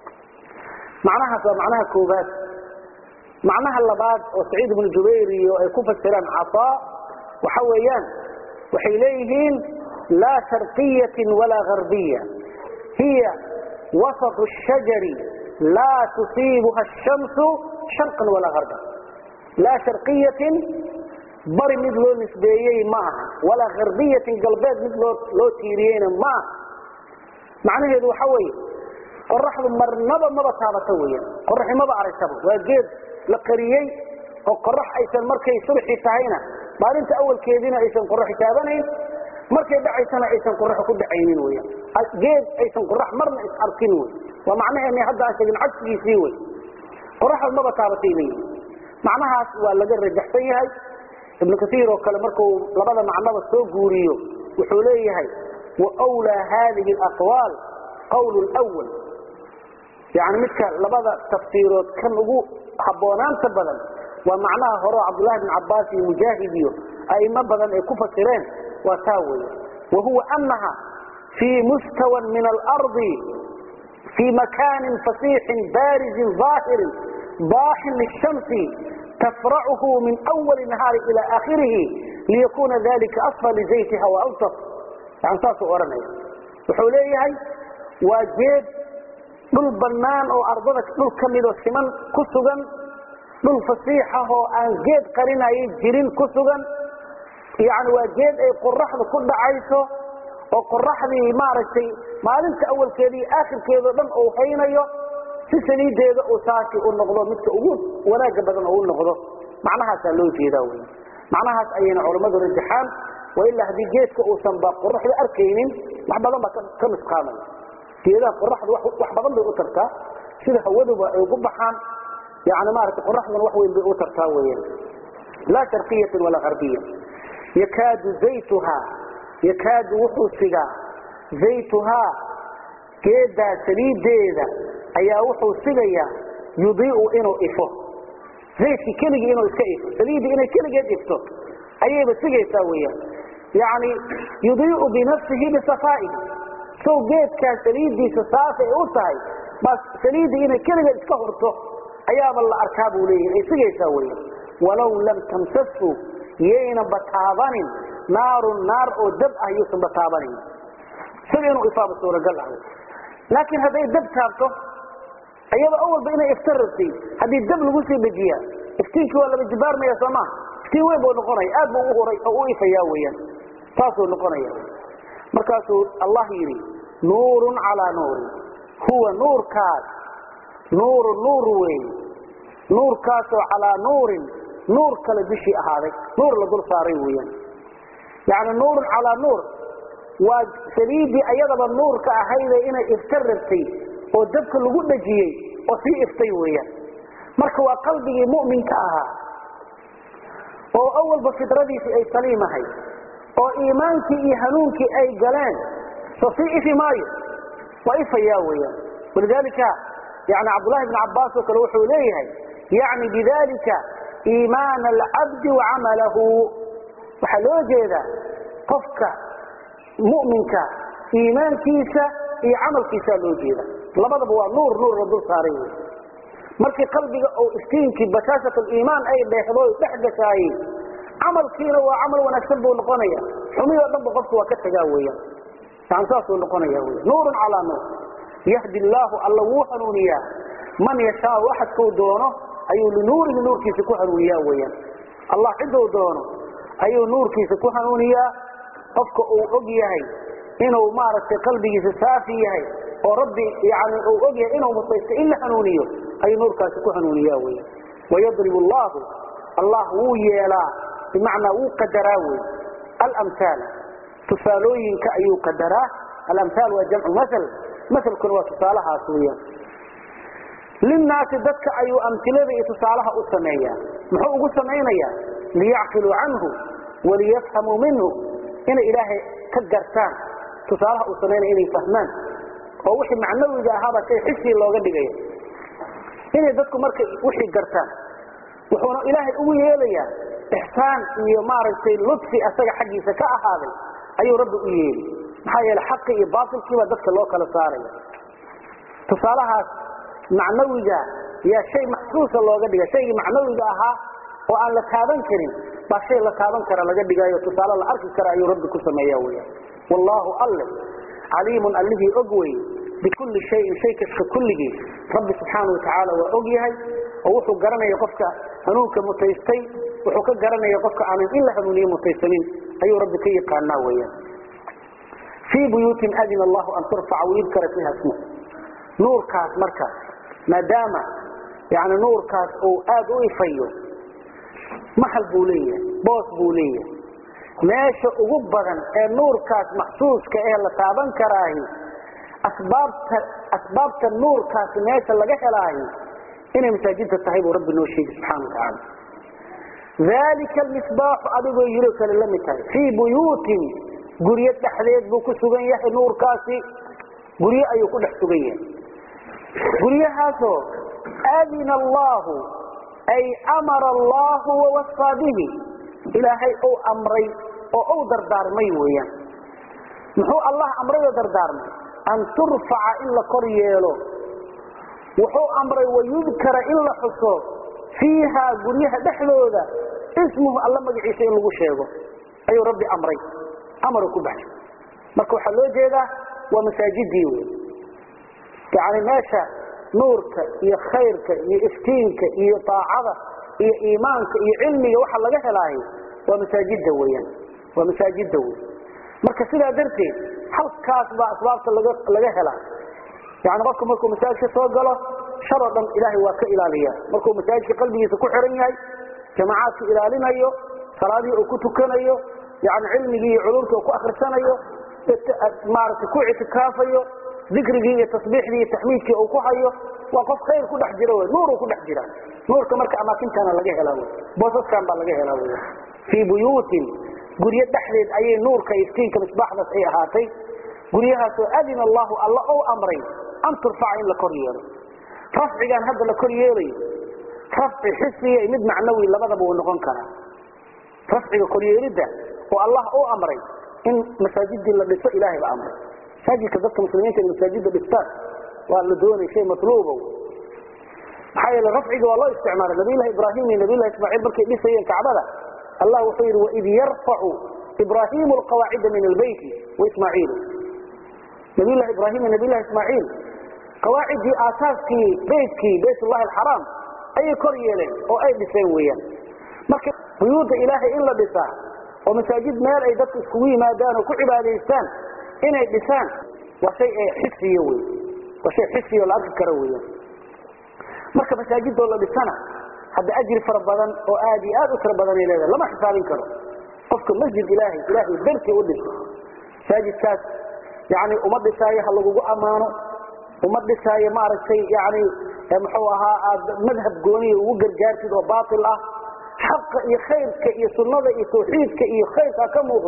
[SPEAKER 1] macnaha waa macnaha koobaad macnaha labaad oo Saciid ibn Jubayr iyo ay ku fasiraan Ataa waxa weeyaan waxay leeyihiin la sharqiyatin wala gharbiyya hiya wasat ash-shajari la tusibuha ash-shamsu sharqan wala gharban la sharqiyatin bari mid loo nisbeeyay ma aha wala gharbiyatin galbeed mid loo loo tiiriyayna ma macnaheedu waxa weeye qoraxdu marnaba ma taabato weeyaan qoraximada aragtaba waa geed la qariyay oo qorax aysan markay subaxii tahayna maalinta awalkeedina aysan qorax taabanayn markay dhacaysana aysan qorax ku dhacaynin weeyaan geed aysan qorax marna is arkin way waa macnaheedu hadda asagin cagsigiisii way qoraxdu ma taabatay leeyahay macnahaas waa laga rajaxsan yahay ibn kathir oo kale markuu labada macnaba soo guuriyo wuxuu leeyahay wa awla hadhihi al-aqwal qawl al-awwal يعني midka labada tafsiirood kan ugu haboonaanta badan waa macnaha hore Abdullah ibn Abbas iyo Mujahid iyo ayma badan ay ku fasireen waa taawiy wa huwa annaha fi mustawa min al-ard fi makan fasih bariz zahir ضاحٍ للشمس تفرعه من أول النهار إلى آخره ليكون ذلك أصفى لزيتها وألطف يعني تاسو أرني وحوليه واجد دول بنان أو أرضك دول كميدو سمن كسوغن دول فصيحة أن جيد قرينا يجرين كسوغن يعني واجد أي قرح لكل عيسو وقرح لي مارتي ما لنك أول كذي آخر كذا دم أو حينيو si saliideeda oo saaki oo noqdo midka ugu wanaag badan oo noqdo macnahaas loo jeedaa weey macnahaas ayna culimadu rajaxaan way la hadii geedka oo san ba qorraxda arkaynin wax badan ba ka misqaamay geedaha qorraxda wax wax badan bay u tartaa sida hawaduba ay ugu baxaan yaani maarta qorraxdan wax weyn bay u tartaa weeyaan la sharqiyatan wala gharbiyya yakadu zaytuha yakadu wuxusiga zaytuha geeda saliideeda ayaa wuxuu sigayaa yudii'u inuu ifo zaydki kaliya inuu iska ifo saliidi inay kaligeed ifto ayayba sigaysaa weeyaan yaani yudii'u binafsihi bisafaa'i soo geedka saliidiisa saafay u tahay bas saliidi inay kaligeed iska horto ayaaba la arkaa buu leeyahay ay sigaysaa weeyaan walaw lam tamsasu yeena bataabanin naarun naar oo dab ah yuusan bataabanin sida inuu ifaabo suuragal ah laakiin haday dab taabto ayaba awal ba inay iftartay hadii dab lagu sii bajiya iftiinki waa laba jibaar ma yasama tii way boo noqonay aad buu u horay oo u ifaya weeyaan taasoo noqonaya markaasuu Allah yiri nuurun ala nuur huwa nuurkaas nuur nuur way nuurkaas oo ala nuurin nuur kala bishi ahaaday nuur la dul saaray weeyaan yaani nuur ala nuur waa saliidi ayadaba nuurka ahayday inay iftartay oo dabka lagu dhajiyay oo si iftay weeyaan marka waa qalbigii mu'minka ahaa oo awalba fidradiisa ay saliimahay oo iimaankii iyo hanuunkii ay galeen soo fi ifi maayo waa ifaya weeyaan walidalika يعني عبد الله بن عباس وكله وحو ليه يعني بذلك إيمان العبد وعمله وحلو جيدا قفك مؤمنك إيمان كيسا إي عمل كيسا لو جيدا لبدا بوا نور نور رضو صاريه مركي قلبك أو استينك بشاشة الإيمان أي بيحضوه تحدث أي عمل كينا وعمل ونكسبه لقنية حمية ضب قفك وكتجاوية تعنساسه لقنية نور على نور يهدي الله الله وحنونيا من يشاء واحد كو دونه أيو لنور نور كيس كو حنونيا ويا الله عنده دونه أيو نور كيس كو حنونيا قفك أو أجيهي إنه مارس قلبي صافي هي وربي يعني أو أجيه إنه مطيس إلا حنونيا أي نور كيس كو حنونيا ويا ويضرب الله الله ويلا بمعنى وقدراوي الأمثال تسالوين كأيو قدراه الأمثال وجمع مثل مثل كل وتصالها سويا للناس دك أيو أمثلة تصالها أسمية محوق سمينيا ليعقلوا عنه وليفهموا منه إن إلهي كجرتان تصالها أسمينيا إني فهمان ووحي معنوي إذا هذا شيء حسي الله قد جاي إن دك مرك وحي جرتان وحنا إلهي أولي ليا إحسان يمارس لطفي أسجع حقي سكاء هذا أيو رب أولي maxay الحق iyo baatilkii waa dadka loo kala saarayo tusalahaas macnawiga ya shay maxsuus looga dhiga shay macnawiga aha oo aan la taaban karin ba shay la taaban kara laga dhigayo tusala la arki kara ayuu rabbi ku sameeyaa weeyo wallahu allim alimun alladhi ogway bikulli shay shay kasta kulligi rabbi subhanahu wa ta'ala wa ogyahay oo wuxuu garanayo qofka hanuunka mutaystay wuxuu ka garanayo qofka aan illa hanuuniyo mutaysanin ayuu rabbi ka yaqaanaa weeyo في بيوت أذن الله أن ترفع ويذكر فيها اسمه نور كاس مركز ما دام يعني نور كاس أو آد ويفيه محل بولية بوس بولية ماشي أغبغا النور كاس محسوس كأهل لتابان كراهي أسباب أسباب النور كاس ماشي لقى كراهي إن مساجد التحيب رب النوشيك سبحانه وتعالى ذلك المصباح أبو يلوك للمتاي في بيوت guriye dhaxdeed buu ku sugan yahay nuurkaasi guriye ayuu ku dhex sugan yahay guriyahaaso adina Allah ay amara Allah wa wasa bihi ilaahay oo amray oo uu dardaarmay weeyaan muxuu Allah amray oo dardaarmay an turfa'a illa koryeelo wuxuu amray wayudkara illa xuso fiha guriyaha dhaxdooda ismuhu Allah magaciisa in lagu sheego ayuu rabbi amray أمره كبح مركو حلو جيدا ومساجدي يعني ماشى نورك يا خيرك يا إفتينك يا طاعة يا إيمانك يا علمي وحل لقاها لاهي ومساجد دويا ومساجد دويا مركو سيدا درتي حلق كاسبة أسبابك لقاها لاهي يعني مركو مركو مساجد صوقله شرطا إلهي واكا إلاليا مركو مساجد قلبي يسكو حرنيا جماعات إلالينا أيو صلاتي وكتوكنا أيو يعني علمي علومك وكو أخرسانيو مارك كو اعتكافيو ذكري تصبيحي تحميدك او كو حيو وقف خير كو دحجيرو نور كو دحجيرا نور كمرك اماكن كان لغا هلاو بوسس كان با لغا هلاو في بيوت غريه دحليد اي نور كيفتين كمصباحدس اي اهاتي غريها سو اذن الله الله او امري ان ترفع الى كوريير رفعان هذا لكورييري رفع حسي مد معنوي لبدب و نقون كرا رفع كورييرده والله او امري ان مساجد اللي بيسو الهي بامر ساجد كذلك المسلمين في المساجد بالستار وقال دون شيء مطلوب حي الرفع والله استعمار نبي الله ابراهيم نبي الله اسماعيل بركي لسه كعبده الله خير واذ يرفع ابراهيم القواعد من البيت واسماعيل نبي الله ابراهيم نبي الله اسماعيل قواعد دي اساس في بيتك بيت الله الحرام اي قريه او اي بيسويا marka buyuuda ilaahay illa bisa oo masaajid meel ay dadku isku yimaadaan oo ku cibaadaystaan inay dhisaan waa shay xisiyo weey waa shay xisiyo la arki karo weey marka masaajid oo la dhisana hada ajri fara badan oo aad iyo aad u fara badan ay leedahay lama xisaabin karo qofka masjid ilaahay ilaahay darti u dhiso masaajidkaas yaani umad dhisaayo lagu amaano umad dhisaayo ma aragtay yaani muxuu ahaa madhab gooni ugu gargaartid oo baatil ah حق iyo khayrka iyo sunnada iyo tawxiidka iyo khayrka ka muuqdo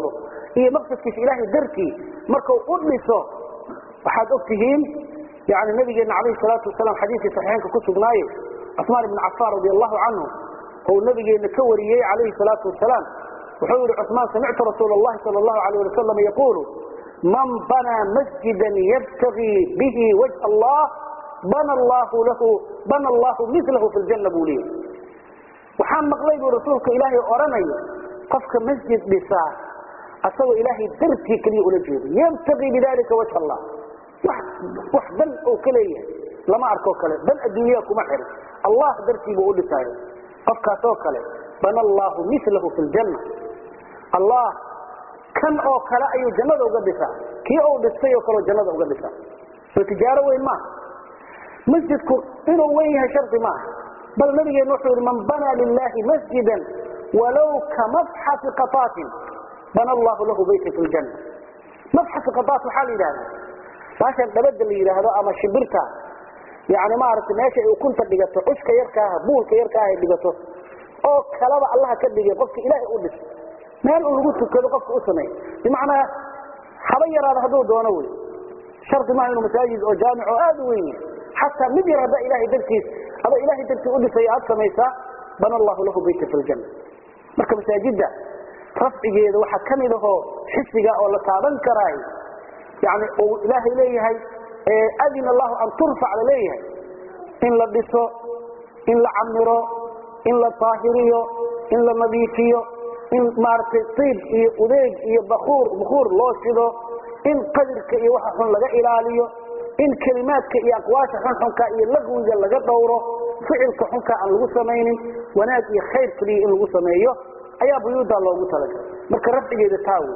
[SPEAKER 1] iyo maqsadkiisa ilaahay dartii markuu u dhiso waxaad ogtihiin يعني النبي عليه الصلاة والسلام حديث صحيحين كتبناه عثمان بن عفان رضي الله عنه هو النبي نكوريه عليه الصلاة والسلام وحول عثمان سمعت رسول الله صلى الله عليه وسلم يقول من بنى مسجدا يبتغي به وجه الله بنى الله له بنى الله مثله في الجنة بوليه وحام مقليب رسولك إلهي أرمي قفك مسجد بساعة أسوى إلهي درتي كلي أولجيه يبتغي بذلك وجه الله wax bal oo kaliya lama arko kale bal adduunyo kuma xir Allah dartii buu u dhisay qofkaas oo kale bana Allah mithluhu fil janna Allah kan oo kale ayuu jannada uga dhisaa kii oo dhisay oo kale jannada uga dhisaa soo tijaaro weyn ma masjidku inuu weyn yahay sharti ma bal nabigeenu wuxuu yiri man bana lillahi masjidan walaw kamafhat qatatin bana Allah lahu baytan fil janna mafhat qatat hal ilaha باشا دبد اللي يراهدو اما شبرتا يعني ما عرفت ماشي او كنت دغتو عشك يركاه بولك يركاه دغتو او كلابا الله كدغي قفك الهي او دس مeel uu lagu tukado qofka u sameey bimaana haba yaraado haduu doono way sharti ma inuu masaajid oo jaamic oo aad u weyn hatta mid yarada ilaahi dartiis aba ilaahi dartiis u dhisay aad sameeysa bana Allah lahu bayta fil janna marka masaajida rafcigeeda waxa kamid ah xisiga oo la taaban karay يعني إلهي ليه أذن الله أن ترفع ليه إن لبسه إن لعمره إن لطاهريه إن لنظيفيه إن مارك طيب إيه أذيج إيه بخور بخور لوشده إن قدرك إيه وحن لغا إلاليه إن كلماتك إيه أقواش حنحنك إيه لغو إيه لغا دوره فعلك حنك عن الغسمين وناكي خير كليه إن الغسميه أيا بيودا الله متلك مكرفت إيه تاوي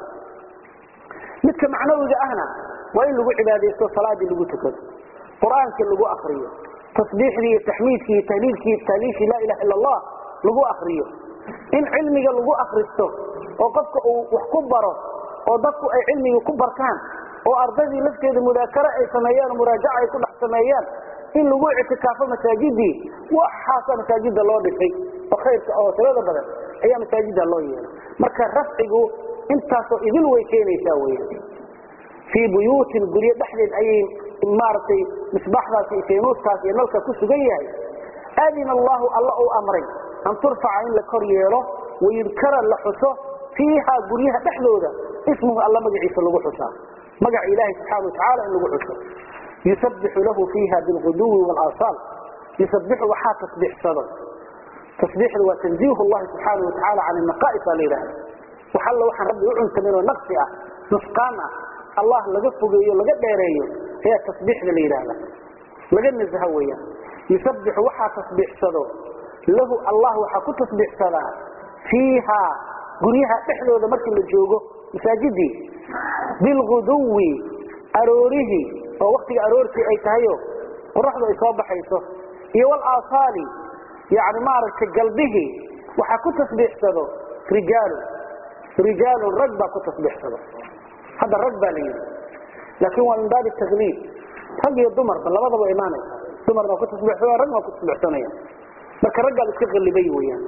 [SPEAKER 1] midka macnawiga ahna waa in lagu cibaadeysto salaadii lagu tukado quraanka lagu akhriyo tasbiixdii tahmiidkii tahliilkii taliishi la ilaha illa allah lagu akhriyo in cilmiga lagu akhristo oo qofka uu wax ku baro oo dadku ay cilmiga ku bartaan oo ardadii lafteeda mudaakara ay sameeyaan muraajaca ay ku dhax sameeyaan in lagu i'tikaafo masaajidii waxa ka masaajida loo dhisay oo khayrka oo tirada badan ayaa masaajida loo yeelay marka rafcigu intaasoo idin way keenaysaa weeyaan في بيوت غريه دحديد اي مارتي مصباحداس iyo feenuuskaas iyo nalka ku sugan yahay aadin Allah Allah oo amray an turfaca in la kor yeelo wayirkara la xuso fiiha guriyaha dhaxdooda ismuhu Allah magaciisa lagu xusaa magac Ilaahay subhanahu wa ta'ala in lagu xuso yusabbihu lahu fiiha bil ghuduwi wal asal yusabbihu wa ha tasbih sadr tasbih wa tanzihu Allah subhanahu wa ta'ala an an-naqa'is al-ilahi wa halla wa rabbi u cuntamino naqsi ah nusqana الله لغا فوغيو لغا دheereeyo ee tasbiixda la yiraahdo laga nazaha weeyaa yusabbihu waxa tasbiixsado lahu Allah waxa ku tasbiixsada fiiha guriyaha dhexdooda markii la joogo masaajidii bil ghuduwi aroorihi oo waqtiga aroortii ay tahayo qorraxdu ay soo baxayso iyo wal aasali yaani maarka qalbihi waxa ku tasbiixsado rijaal rijaal ragba ku tasbiixsado هذا الرجبة ليه لكن هو من باب التغليب رجل الضمر فاللبضة وإيمانه ضمر ما كنت تصبح سوى رجل ما كنت تصبح ثانية لكن الرجل يستغل اللي بيه وياه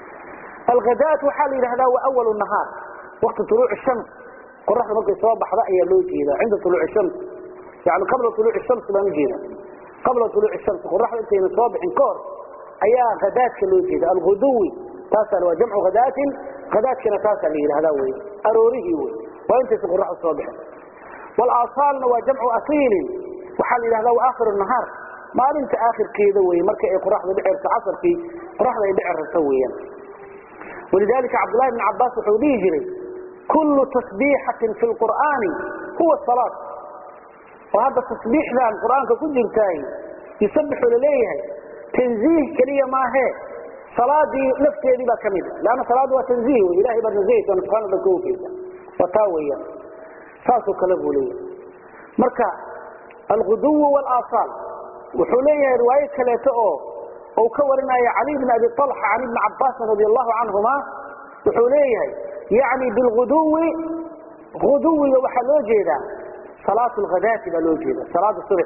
[SPEAKER 1] الغداة وحالي هذا هو أول النهار وقت طلوع الشمس قرح ممكن يصبح رأي لوجي عند طلوع الشمس يعني قبل طلوع الشمس ما نجينا قبل طلوع الشمس قرح انت يصبح انكار أيها غداة كلوجي الغدوي تاسل وجمع غداة غداة كنا تاسل هذا هو أروريه هو وانت تقرأ الصبح والآصال هو جمع أصيل وحال إلى هذا آخر النهار ما انت آخر كيدا ويمركع يقرأ ببعر عصر في قرأ ببعر سويا ولذلك عبد الله بن عباس حولي يجري كل تسبيحة في القرآن هو الصلاة وهذا التسبيح ذا القرآن ككل جنتاي يسبح لليه تنزيه كلية ما هي صلاة دي نفسي دي بكمل لأن صلاة هو تنزيه وإلهي بنزيه ونسخان بكوفي وتاويا ساسو كلبو لي مركا الغدو والآصال وحوليه رواية كلاته او كورنا يا علي بن أبي طلحة عن ابن عباس رضي الله عنهما وحوليه يعني بالغدو غدو وحلوجيدا صلاة الغداة بلوجيدا صلاة الصبح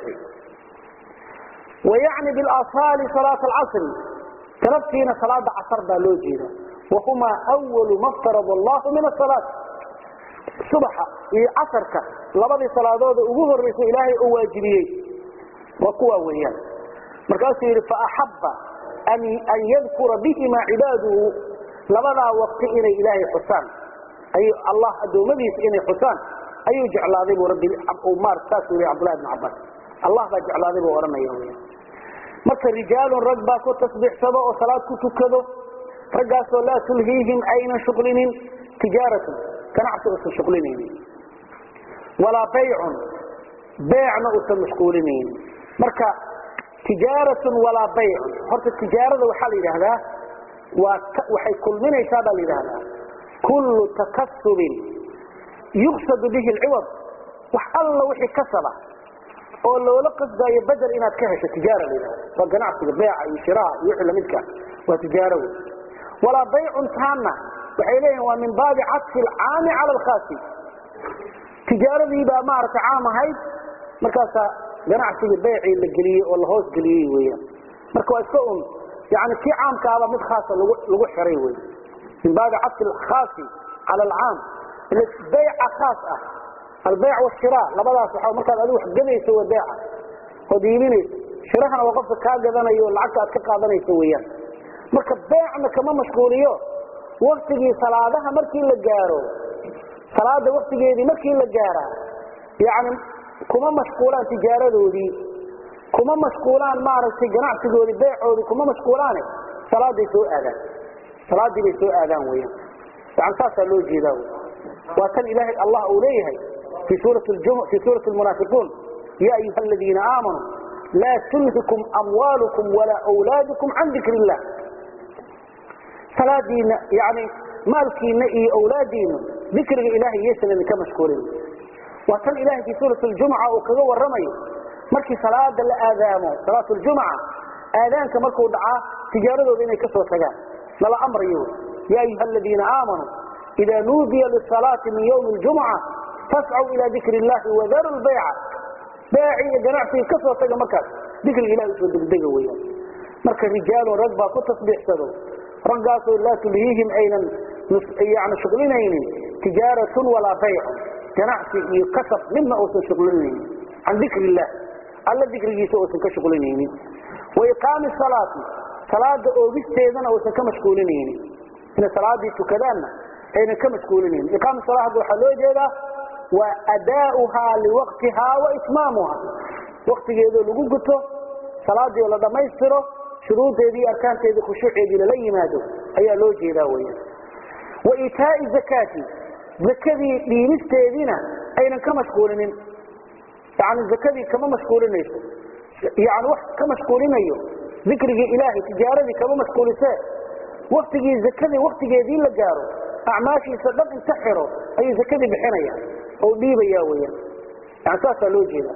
[SPEAKER 1] ويعني بالآصال صلاة العصر تربتين صلاة عصر بلوجيدا وهما أول ما افترض الله من الصلاة subaxa iyo casarka labadii salaadood ugu horeysay ilaahay uu waajibiyay wa kuwa weeyaan markaas yiri fa ahabba an an yadhkura bihima ibaduhu labada waqti inay ilaahay xusaan ay Allah adoomadiis inay xusaan ayuu jeclaaday rabbi umar taasuri abdullah ibn abbas Allah ba jeclaaday oo oranayo marka rijaalun ragba ku tasbiixsado oo salaad ku tukado ragaas oo la tulhiihim ayna shuqlinin tijaratu ganacsi oo shuqlinin wala bay'un bay'na oo mashquulinin marka tijaratu wala bay'un horta tijarada waxa la yiraahdaa waxay kulminaysaa baa la yiraahdaa kullu takassubin yuqsad bihi al-'iwad wax alla wixii kasaba oo loola qasdayo badal inaad ka hesho tijaara leedahay waa ganacsiga bay'a iyo shiraa iyo wixii lamidka waa tijaaro wala bay'un taana waxay leeyihiin waa min baabi 'atfi al-'aami 'ala al-khaasi tijaaradii baa maarta caam ahayd markaas ganacsiga bay'i la geliyay oo la hoos geliyay weeyaan marka waa iska un yaani ki caamka ah mid khaas lagu lagu xiray weey min baabi 'atfi al-khaasi 'ala al-'aam البيع خاص البيع والشراء لبداس waxa markaad adigu wax gabayso waa bay'a qodiiminayso shirahana waqafka ka gadanayo lacagta aad ka qaadanayso weeyaan marka bay'na kama mashquuliyo waqtigii salaadaha markii la gaaro salaada waqtigeedii markii la gaara yaani kuma mashquulaan tijaaradoodii kuma mashquulaan maaragtay ganacsigoodii bay'oodii kuma mashquulaan salaadii soo aadaan salaadii soo aadaan weeyaan yaani taas loo jeedaa وكان إله الله أوليه في سورة الجمع في سورة المنافقون يا أيها الذين آمنوا لا تلهكم أموالكم ولا أولادكم عن ذكر الله فلادين يعني مالكي نئي أولادين ذكر إله يسلم كما شكورين وكان إله في سورة الجمعة وكذا والرمي مركي صلاة الآذان صلاة الجمعة آذان كمركو دعاء تجارده بين كسوة سجان لا أمر يوم يا أيها الذين آمنوا إذا نودي للصلاة من يوم الجمعة فاسعوا إلى ذكر الله وذروا البيع باعي جناع في كسوة مكة ذكر الله يسود الدقوية مركز رجال ورقبة كتصبيح سدو رقاصوا لا تلهيهم أين يعني شغلين أين تجارة ولا بيع جناع في كسب مما أوصل شغلين عن ذكر الله على ذكر يسوء كشغلين وإقام الصلاة صلاة أوبستيذن أوصل كمشغولين إن صلاة تكدانا أين كم تقولين إقام الصلاة وحلوجها وأداؤها لوقتها وإتمامها وقت جيدو لقوقته صلاة دي ولا دميستره شروط دي أركان دي خشوع دي للي مادو أي لوجه داوية وإيتاء الزكاة زكاة دي نستيدنا أين كم تقولين يعني الزكاة دي كم مشكولين يعني وقت كم مشكولين أيوه ذكر إلهي تجارة دي كم مشكولين وقت جي زكاة وقت جيدين لجارو أعماشي صدق سحره أي زكاة بحنية أو ديبا ياوية يعني ساسا لوجينا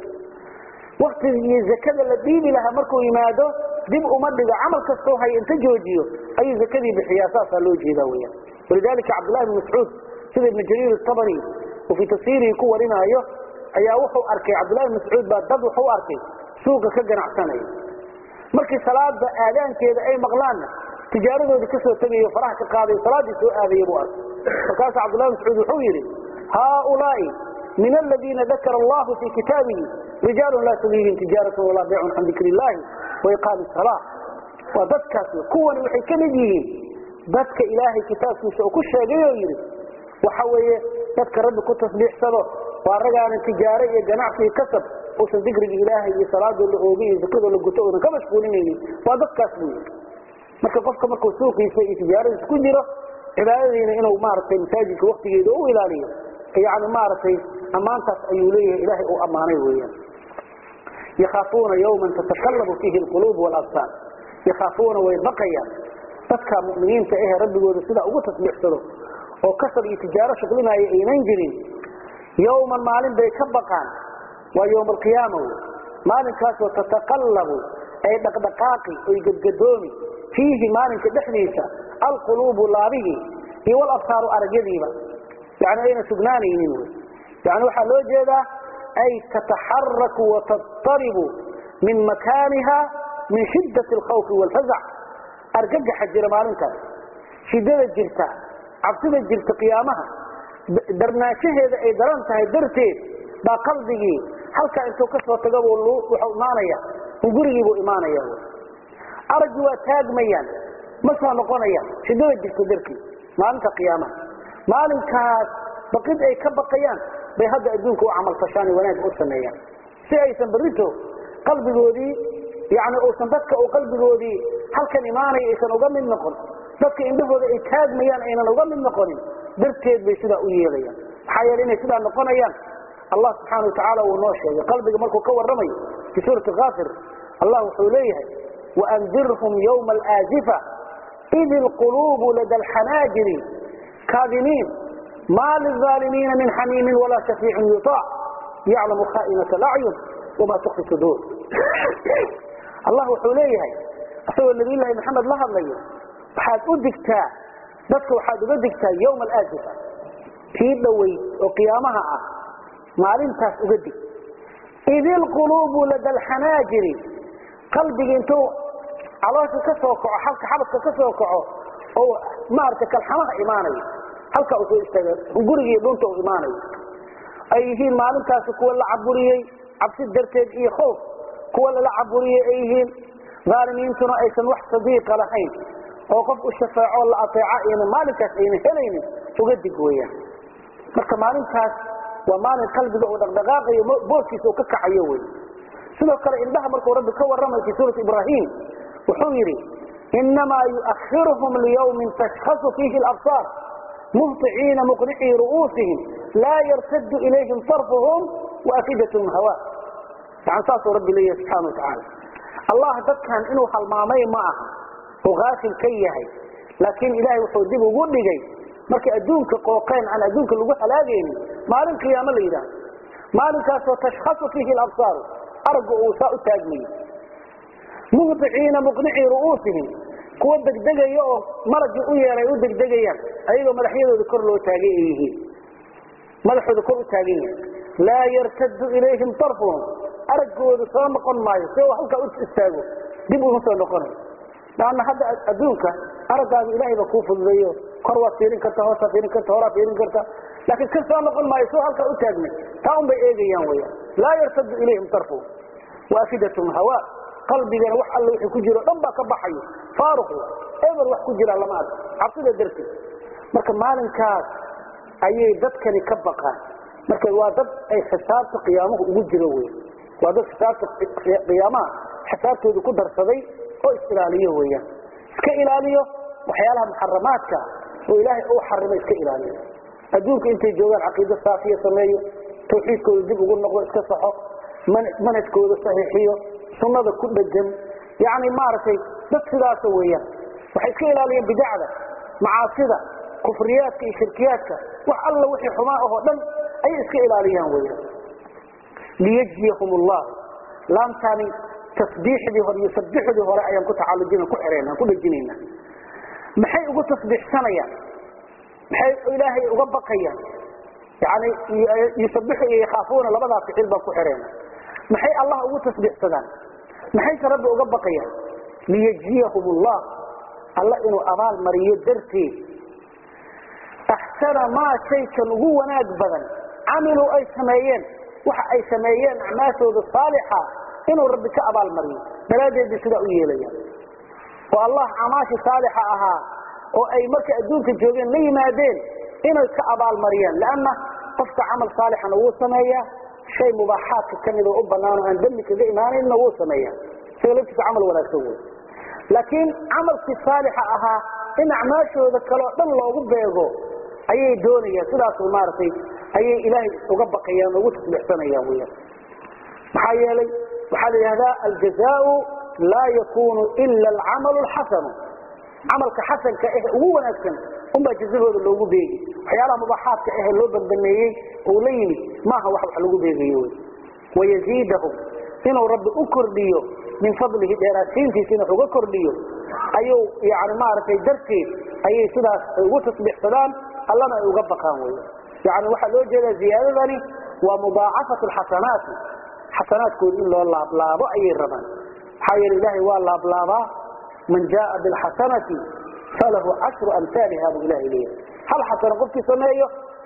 [SPEAKER 1] وقت الزكاة اللي ديبي لها مركو يمادو ديب أمدد عمل كستوها ينتجوجيو أي زكاة بحيا ساسا لوجينا ويا ولذلك عبد الله بن مسعود سيد ابن جرير الطبري وفي تفسيره يكون ورنا أيه أي وحو أركي عبد الله بن مسعود بعد وحو أركي سوق كجنع سنة مركي صلاة آذان كذا أي مغلانة تجارته بكسوة تبيه فرح كقاضي صلاة سوء هذا يبوار فقال عبد الله مسعود الحويري هؤلاء من الذين ذكر الله في كتابه رجال لا تلهيهم تجارة ولا بيع عن ذكر الله وإقام الصلاة وذكر قوة وحكم ديهم ذكر إلهي كتاب سوء كل شيء يريد وحوية تذكر ربك وتصبيح صلاة وارجع عن التجارة يجنع في كسب وصل ذكر إلهي صلاة اللي ذكر اللي قلتوه كما شكونين وذكر سوء marka qofka markuu suuqiisa iyo tijaarada ku jiro cibaadadiina inuu maartay masaajidka waqtigeeda uu ilaaliyo yaani maartay amaantaas ayuu leeyahay ilaahay uu amaanay weeyaan yakhaafuna yawman tatakallabu fihi alqulub wal absar yakhaafuna way baqayan dadka mu'miniinta ah rabbigooda sida ugu tasbiixsado oo kasab iyo tijaaro shaqlinaya aynan jirin yawman maalin bay ka baqaan waa yawm alqiyaamah maalinkaas oo tatakallabu ay dhaqdhaqaaqi oo gadgadoomi فيه مالك دحنيسة القلوب لابه والأبصار أرجذيبا يعني أين سجناني منه يعني وحلو جدا أي تتحرك وتضطرب من مكانها من شدة الخوف والفزع أرجج حجر مالك شدة الجلسة عبتد الجلسة قيامها darnaanshaheeda ay daran tahay darteed baa qalbigii halka intuu ka soo tago wuxuu imaanaya gurigii buu imaanaya aragii waa taagmayaan ma soo noqonaya sidoo jirto darkii maalinta qiyaamaha maalinkaas baqid ay ka baqayaan bay hadda adduunka u amal fashaan wanaag u sameeyaan si aysan barito qalbigoodii yaani oo san dadka oo qalbigoodii halkan imaanay aysan uga mid noqon dadka indhahooda ay taagmayaan aynan uga mid noqonin darteed bay sida u yeelayaan waxa yeelay inay sida noqonayaan Allah subhanahu wa ta'ala uu noo sheegay qalbiga markuu ka warramay fi suurati Ghafir Allah wuxuu leeyahay wa anzirhum yawm al-azifa idh al-qulub lada al-hanajir kadhimin ma lil-zalimin min hamim wala shafi'un yuta' ya'lamu kha'inata al-a'yun wa ma tukhfi sudur Allah wuxuu leeyahay asoo nabi Allah Muhammad la hadlayo waxaad u digtaa dadku waxaad uga digtaa yawm al-azifa tii dhaway oo qiyaamaha ah maalintaas uga dig idil qulubu lada al-hanajir qalbiga intuu caloosha ka soo kaco halka xabadka ka soo kaco oo maarka kalxamaha iimaanayo halka uu soo istaago gurigii dhunta uu iimaanayo ay yihiin maalintaas kuwa la caburiyay cabsi darteed iyo khoof kuwa la caburiyay ay yihiin zaalimiintuna aysan wax sadiiq lahayn oo qof u shafaaco la ateeca in maalintaas ayna helaynin uga dig weeyaan marka maalintaas waa maalin qalbiga oo dhaqdhaqaaqayo booskiisa oo ka kacayo weey sidoo kale indhaha markuu rabbi ka warramay fi suurat Ibrahim wuxuu yiri inma yu'akhiruhum liyawmin tashkhasu fihi al-absar muhti'ina muqni'i ru'usihim la yartaddu ilayhim tarfuhum wa afidatuhum hawa ta'ala saasu rabbi leeyahay subhanahu wa ta'ala Allah dadkan inuu halmaamay ma aha oo gaafil ka yahay laakiin ilaahay wuxuu dib ugu dhigay markii adduunka qooqeen aan adduunka lagu halaageen maalin qiyaamo la yiraahdo maalinkaas oo tashkhasu fihi al-absar argu oo saa u taagmay muhti'ina muqni'i ru'usihim kuwa degdegayo oo maragii u yeeray u degdegayaan ayagoo madaxyadooda kor loo taagay yihiin madaxooda kor u taagan la yartaddu ilayhim tarfuhum argoodu soo noqon maayo soo halka u istaago dib u soo noqonayo laana hadda adduunka aragaaga ilaahay ba ku fududeeyo kor waa fiirin karta hoos fiirin karta hore fiirin karta laakiin ka soo noqon maayo soo halka u taagnay taa un bay eegayaan weeyaan la yartaddu ilayhim tarfuhum wa afidatuhum hawa qalbigana wax alla wixii ku jiro dhan baa ka baxayo faaruq eber wax ku jira lama arko cabsida darti marka maalinkaas ayay dadkani ka baqaan marka waa dad ay xisaabta qiyaamaha ugu jiro weey waa dad xisaabta qiyaamaha xisaabtooda ku darsaday oo islaaliyo weeyaan iska ilaaliyo waxyaalaha muharramaadka oo ilaahay uu xarimay iska ilaaliyo adduunka intay joogaan aqeedo saafiya sameeyo tawxiidkooda dib ugu noqdo iska saxo manhajkooda saxiixiyo sunnada ku dhagan yaani maartay dad sidaas weeyaan waxay iska ilaaliyeen bidacada macaasida kufriyaadka iyo shirkiyaadka wax alla wixii xumaa oo dhan ay iska ilaaliyaan weeyaan liyajiyahum Allah lam tani tasbiixdii hore iyo sabbiixdii hore ayaan ku tacalujina ku xireenaa ku dhajinayna maxay ugu tasbiixsanayaan maxay ilaahay uga baqayaan yaani yusabbihu iyo khaafuna labadaas ficil baa ku xireenaa maxay Allah ugu tasbiixsadaan maxay rabbi uga baqayaan liyajiyahum Allah alla inuu abaal mariyo dartii ahsana ma shaykan ugu wanaag badan amilu ay sameeyeen waxa ay sameeyeen acmaashooda saalixa inuu rabbi ka abaal mariyo daraadeed sida u yeelayaan oo Allah amaashi saalixa aha oo ay marka adduunka joogeen la yimaadeen inay ka abaal mariyaan laana qofka amal saalihan uu sameeyaa shay mubaahaadka kamid oo u banaan aan dambi kaga iimaanayna uu sameeyaa sababta amal wanaagsan weey laakiin amalki saalixa aha in acmaashooda kale dhan loogu beego ayay doonayaan sidaas oo maartay ayay ilaahay uga baqayaan ugu tasbiixsanayaan weeyaan maxaa yeelay waxa la yiraahdaa al-jazaa'u la yakunu illa al-amal al-hasan amalka hasanka ee ugu wanaagsan umba jazahooda loogu beegi waxyaalaha mubahaadka ee loo bandameeyay oo la yimi maaha wax wax lagu beegayo wayaziidahum inuu rabbi u kordhiyo min fadlihi dheeraatiintiisa inuu uga kordhiyo ayuu yaani maartay darteed ayay sidaas ugu tasbiixsadaan allana ay uga baqaan weeyo yaani waxa loo jeedaa ziyaadadani waa mudaacafatu alxasanaat xasanaadkood in loo laablaabo ayay rabaan xayir ilaahi waa laablaaba man jaa bil hasanati falahu ashru amsalha bi ilaahi hal hasana qofkii sameeyo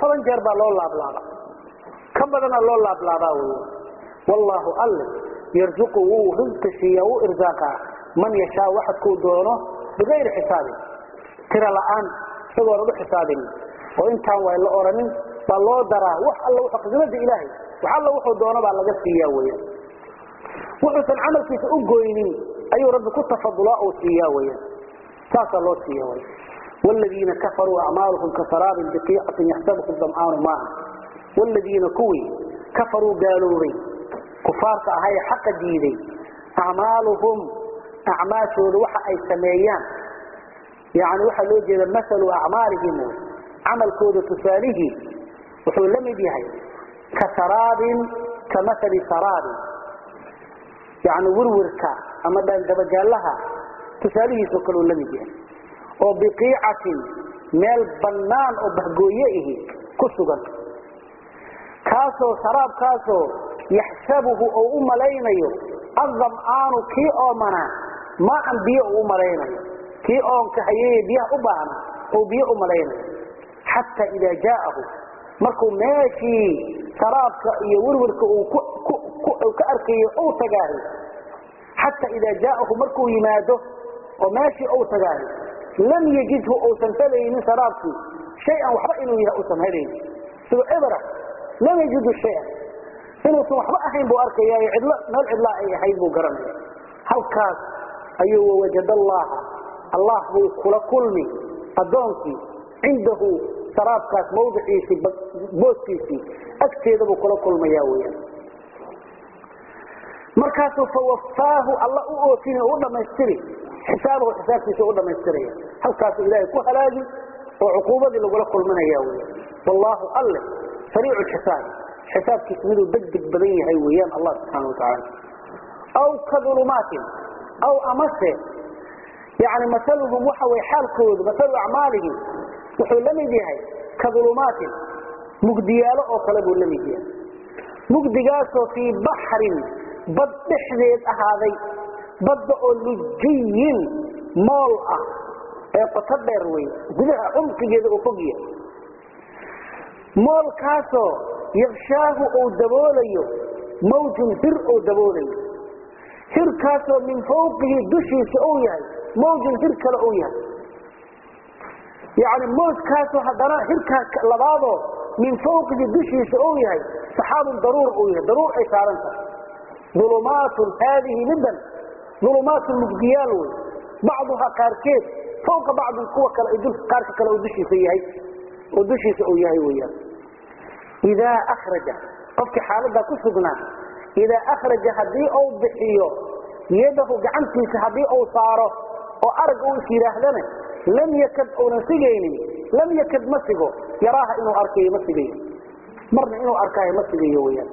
[SPEAKER 1] طبعا جرب الله الله بلاغا كم بدنا الله الله بلاغا والله الله يرزقه رزق شيء وإرزاقه من يشاء واحد كودونه بغير حساب ترى الآن سوى ربع حساب وإن كان وإلا أورنين فالله درى وح الله وحق زمد إلهي وح الله وحق دونه بعد لقد سياويا وحسن عمل في سؤقوينين أي رب كنت فضلاء سياويا ساس الله سياويا والذين كفروا أعمالهم كسراب بقيعة يحسبه الظمآن معه والذين كوي كفروا قالوا لي كفارك هاي حق ديدي أعمالهم أعماشهم وحا أي سميان يعني وحا لوجد مثل أعمالهم عمل كود تساله وحو لم يديهي كسراب كمثل سراب يعني ورورك أما دان دبجال لها تساله سكلوا لم يديهي وبقيعة ميل بنان وبهقويه كسوغا كاسو سراب كاسو يحسبه أو أملينيو الظمآن كي أمنا ما أن بيئ أملينيو كي أم كهيه بيئ أبانا أو بيئ أملينيو حتى إذا جاءه مركو ماشي سراب يورورك أو كأركي أو تقاري حتى إذا جاءه مركو يماده وماشي أو تقاري لم يجده أو سنتلي من سرابك شيئا وحرئنه يها أسم هذين سوى إبرة لم يجده شيئا إنه سوى أحين بو أركي يا عدلاء ما العدلاء أي حين بو قرمي هل كاس أيوه وجد الله الله هو كل كلمي أدونكي عنده سراب كاس موضعيسي بوسيسي أكتيد بو كل كلمي ياويا مركاسه فوفاه الله أوتيني أولا ما يستري حسابه وحسابه سيقول ما يستري هل كاس إلهي كهلاجي وعقوبة اللي قول كل من ياويا والله الله سريع الحساب حساب كسمده دقق بذيه هيويان الله سبحانه وتعالى أو كظلمات أو أمسه يعني مثلهم وحوي حال كود مثل أعمالهم وحو لم يديهي كظلمات مقدياله أو قلبه لم يديه مقدقاسه في بحر بدحذيد أهاذي بدأوا لجي مولأة يقتدر وي قلها عمق جيد أفقية مول كاسو يغشاه أو دبوليه موج هر أو دبوليه هر كاسو من فوقه دشي سؤويا موج هر كالأويا يعني موج كاسو هدنا هر كاللبابو من فوقه دشي سؤويا سحاب ضرور أويا ضرور أي سارنسا ظلمات هذه جدا ظلمات المقديال بعضها كاركيت فوق بعض القوة كارك كلا ودشي سيهي ودشي سؤويا ويا إذا أخرج قفك حالة كسبنا إذا أخرج هدي أو بحيه يده جعنتي هدي أو صاره أو أرجو سيره لنا لم يكد أو نسجيني لم يكد مسجه يراها إنه أركي مسجيه مرنا إنه أركي مسجيه ويا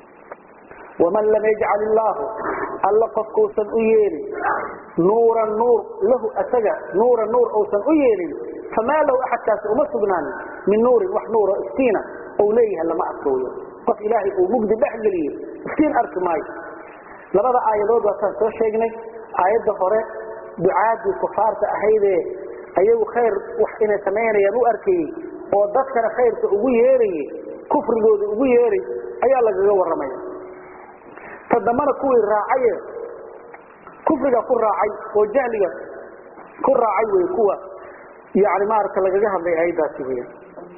[SPEAKER 1] ومن لم يجعل الله الله قفك سنؤيري نور النور له أسجى نور النور أو سنؤيري فما له أحد كاس ومسجنا من نور وحنور استينا أوليها لما أكتويه قف إلهي ومجد بحجليه افتين أرك ماي لبدا آيادود واسان سو شيغني آياد هore ducaadi kufaarta ahayde ayagu khayr wax inay sameeyaan u arkay oo dadkana khayrka ugu yeeray kufrigooda ugu yeeray ayaa lagaga waramay tadamana kuwii raacay kufriga ku raacay oo jahliga ku raacay way kuwa yaani maarka lagaga hadlay aydaasi weeyaan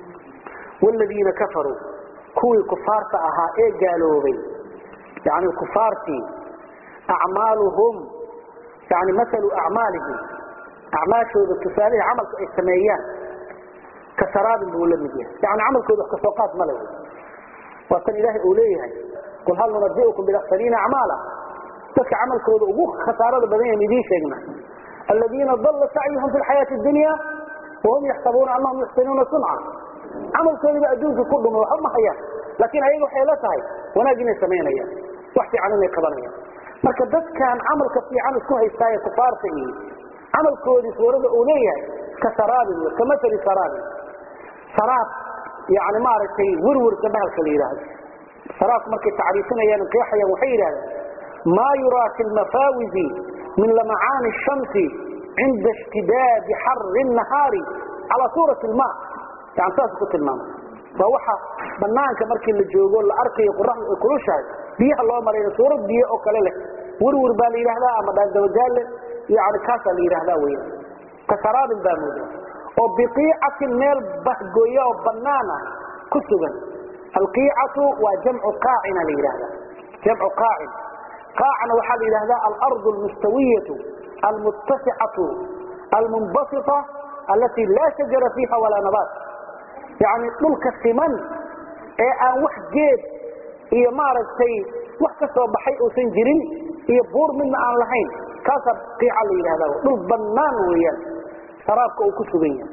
[SPEAKER 1] والذين كفروا كوي كفارت أها إيه قالوا بي يعني كفارتي أعمالهم يعني مثل أعمالهم أعماشه بالتساليه عمل السمايان كسراب بولمجيه يعني عمل كده كسوقات ملوي وكان إلهي أوليها قل هل ننبئكم بالأخسرين أعمالا تك عمل كده أبوك خسارة بدنيا مدي شيئنا الذين ضل سعيهم في الحياة الدنيا وهم يحسبون أنهم يحسنون صنعا عمل كده بأجوز كله وحب حياة لكن أيه حيلتها وناجين السمينية وحتي عنهم يقبلنية marka dadkan amalka fiican isku haystay kufaarta ee amalkoodi suurada uu leeyahay ka saraab kama tari saraab saraab yaani ma aragtay wurwur ka bahalka leeyahay saraab markay taariifinayaan qeexayaan waxay yiraahdeen ma yura fil mafawiz min lam'an ash-shams 'inda ishtidad har an-nahar ala surati al-ma' يعني تاسكو تلمام waxa banaanka markii la joogo la arkayo qurax kulushahay biyaha loo mareeyo suurad biyo oo kale leh warwar baa la yiraahdaa ama daawadaal yaani kaasa la yiraahdaa weeyo kasaraad baamuda oo biqii'atin meel bahgooyo oo banaana ku sugan alqii'atu wa jam'u qaa'ina la yiraahdaa jam'u qaa'in qaa'ana waxa la yiraahdaa al-ardu al-mustawiyatu al-muttasi'atu al-munbasita التي لا شجر فيها ولا نبات يعني دولك سيمان ee aan wax geed iyo maaragtay wax ka soo baxay oo san jirin iyo buur mid aan lahayn kaasa qiica la yiraahdo dhul banaan weeyaan saraabka uu ku sugan yahay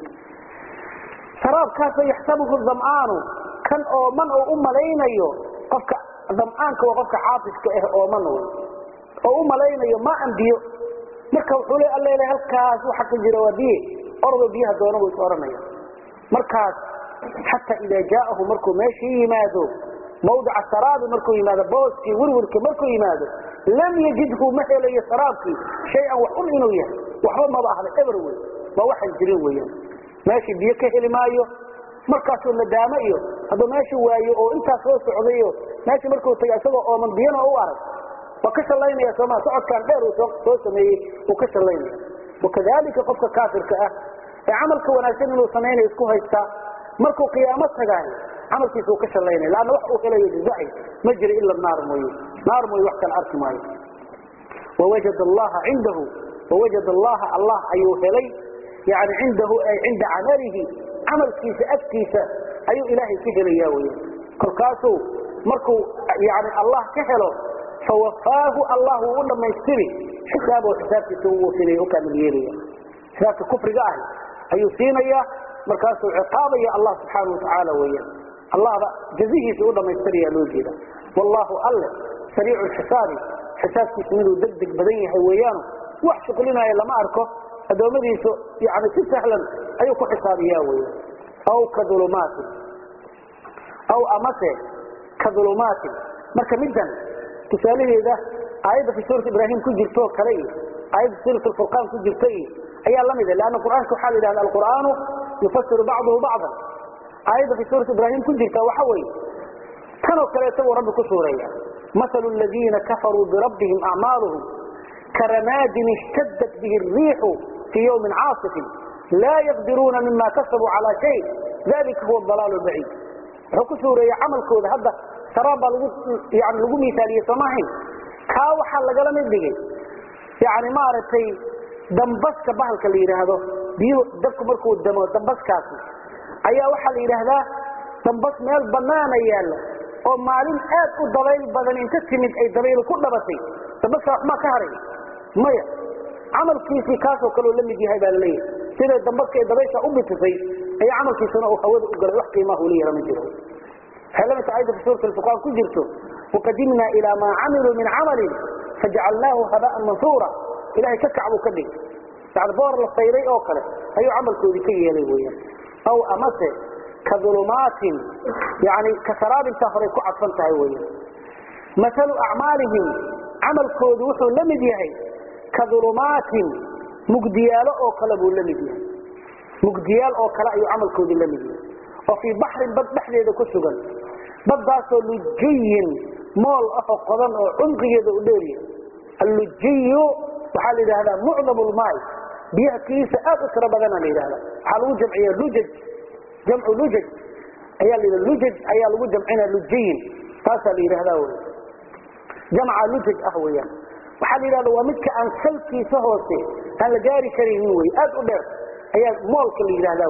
[SPEAKER 1] saraabkaas yaxsabuhu dham'aanu kan oo man oo u malaynayo qofka dham'aanka waa qofka xaafiska ah oo man oo u malaynayo ma aan biyo marka wuxuu leeyahay Allah halkaas waxa ka jira wadiye ordo biyaha doona way sooranaya markaas حتى إذا جاءه مركو ماشي يمادو موضع السراب مركو يمادو بوسكي وروركي مركو يمادو لم يجده مثلا يسرابكي شيئا وحن إنو يه وحن ما بأهل إبروي ما واحد جريوي ماشي بيكه لمايو مركاسو النداميو هذا ماشي وايو أو إنتا سوى سعوديو ماشي مركو تياسوه أو من بيانا أو عرب وكسر اللين يا سماء سعود كان غير وسوى سميه وكسر اللين وكذلك قفك كافر كأه عملك وناسين إنه سمين يسكوها يستا markuu qiyaamad tagay amalkiisu ka shaleeyay laana wax uu helay jazaa'i ma jiri illa naar mooyee naar mooyee wax kala arki maayo wajada Allah indahu wajada Allah Allah ayu helay yaani indahu ay inda amalihi amalkiisa agtiisa ayu ilaahi ka helaya weeyaan kolkaasu markuu yaani Allah ka helo fawafaahu Allah uu dhamaystiri xisaabu xisaabtiisa uu filay oo kamil yeelaya xisaabta kufriga ah ayu siinaya markaasuu ciqaabaya Allah subhanahu wa ta'ala weeyaan Allah jazihi soo dhameystiriya loo jeeda wallahu alla sariicul hisaab hisaabkiisu inuu degdeg badan yahay weeyaan wax shaqalinaya lama arko adoomadiisu yaani si sahlan ayuu ku xisaabiyaa weeyaan aw kadulumaat aw amase kadulumaat marka midan tusaalaheeda aayada fi suurat ibraahim ku jirto kale aayada suurat al-furqan ku jirtay ayaa lamid ah laana quraanka waxa la yiraahdaa al-quraanu يفسر بعضه بعضا آية في سورة إبراهيم كنت وحوي كانوا كريتوا ربك سوريا مثل الذين كفروا بربهم أعمالهم كرماد اشتدت به الريح في يوم عاصف لا يقدرون مما كسبوا على شيء ذلك هو الضلال البعيد ركو سوريا عمل كود هذا سرابا يعني لقوا مثالية سماهين كاو حال لقلم الدقي يعني مارتي دنبسك بحلك اللي يرهده biyo dabku markuu damo dambaskaasi ayaa waxa la yiraahdaa dambas meel banaana yaalo oo maalin aad u dabayl badan inta timid ay dabayl ku dhabatay dambaska ma ka haray maya amalkiisi kaasoo kale la mid yahay baa leeyahay sida dambaska ay dabaysha u bitisay ay amalkiisuna uu hawada u galay wax qiimo u leeyahay ma jiro halama taayida fi suurat al-fuqan ku jirto waqadimna ila ma amilu min amalin faj'alnahu haba'an mansura ilahi ka kacbu ka dhig بعد بور الصيري أو كله أي عمل كودي كي يلويه أو أمسه كظلمات يعني كسراب تفرق عطفا تهويه مثل أعمالهم عمل كودي وحو لم يديه كظلمات مقديال أو كلبه لم يديه مقديال أو كلا أي عمل كودي لم يديه وفي بحر بد بحر يده كسجن بداسو لجي مال أفق قدم أو عنقي يده أدري اللجي وحال هذا معظم الماء بيها كيسة أكثر بدنا لهذا حلو جمعية لجج جمع لجج أيال اللجج أيال جمعنا لجين فاسل لهذا جمع لجج أهويا وحال هذا ومتك أن سلكي سهوسي هل جاري كريموي أدبر أيال مولك لهذا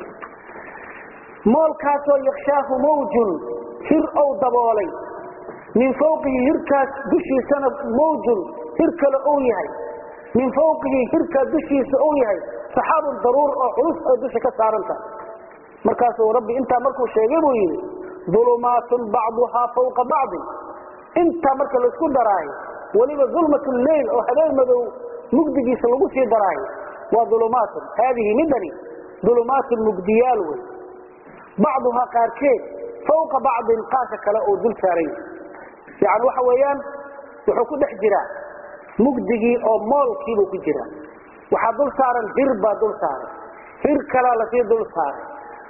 [SPEAKER 1] مول كاسو يخشاه موج هر أو ضبالي من فوقه هركاس دشي سنة موج هرك لأويهي من فوقه هرك دشي سأويهي سحاب ضرور أو حلوس أو دشي كسارنتا مركاسو ربي انت مركو شاقبوين ظلمات بعضها فوق بعض انت مركو لسكو دراي ولما ظلمة الليل أو حبال مدو مقدقي سلقوسي دراي وظلمات هذه مدني ظلمات المقديال بعضها قاركين فوق بعض قاسك لأو ذل سارين يعني وحويان وحكو دحجرا مقدقي أو مالكي بو كجرا وحا دل سارا هربا دل سارا هر كلا لسي دل سارا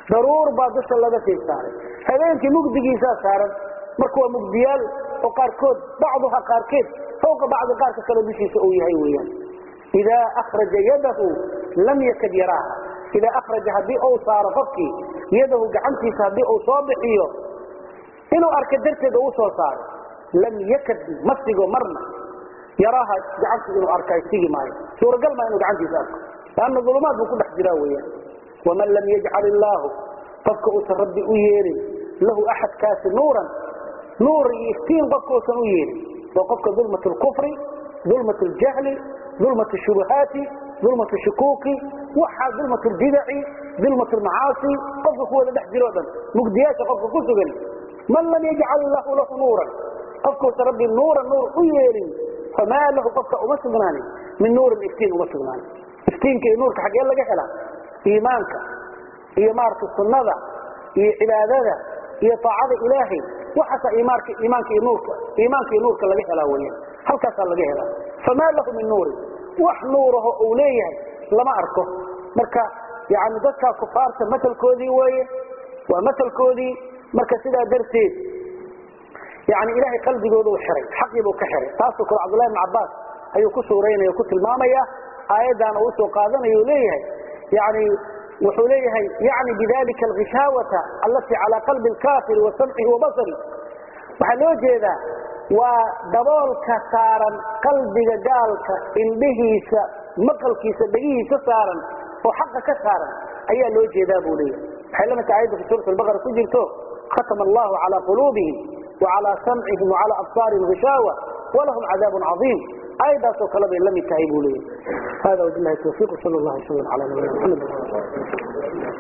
[SPEAKER 1] daruur baa dusha laga sii saaray habeenkii mugdigiisa saaran markuu mugdiyaal oo qaarkood bacdaha qaarkeed fawqa bacd qaarka kale bishiisa oo yahay weeyaan ida akhraja yadahu lam yakad yaraha ida akhraja hadii oo saaro qofkii yadahu gacantiisa hadii oo soo bixiyo inuu arka darteed oo soo saaro lam yakad masigo marna yaraha gacantiisa inuu arkay sigi maayo suuragal ma inuu gacantiisa arko laana dhulumaad buu ku dhex jiraa weeyaan ومن لم يجعل الله ففك ربي أييري له أحد كاس نورا نور يفتين قفك سنويري وقفك ظلمة الكفر ظلمة الجهل ظلمة الشبهات ظلمة الشكوك وحا ظلمة البدع ظلمة المعاصي قفك هو لدح جلودا مقديات قفك كسغن من لم يجعل الله له نورا قفك ربي نورا نور أييري فما له قفك أمسغناني من نور الافتين أمسغناني افتين كي نورك حق يلا جحلا إيمانك هي مارك السنة هي عبادة هي طاعة إلهي وحتى إيمانك إيمانك نورك إيمانك نورك اللي جهلا وياه هل كسر اللي جهلا فما له من نور وح نوره أوليه لما أركه مركا يعني ذكى كفار مثل كودي ويه ومثل كودي مركا سيدا درسي يعني إلهي قلبي جوده حري حقي بو كحري تاسو عبد الله بن عباس أيو كسورين أيو كتل مامية آيدان أوسو قادنا يوليه يعني وحوليه يعني بذلك الغشاوة التي على قلب الكافر وسمعه وبصره وحلوجه ذا ودبولك سارا قلبك قالك إن به مقلك سبقيه سارا وحقك سارا أي لوجه ذا بوليه حينما تعيد في سورة البقرة تجرته ختم الله على قلوبهم وعلى سمعهم وعلى أبصارهم غشاوة ولهم عذاب عظيم أيضا سوكلب لم يتعيبوا لي هذا وجه الله التوفيق صلى الله عليه وسلم على نبينا محمد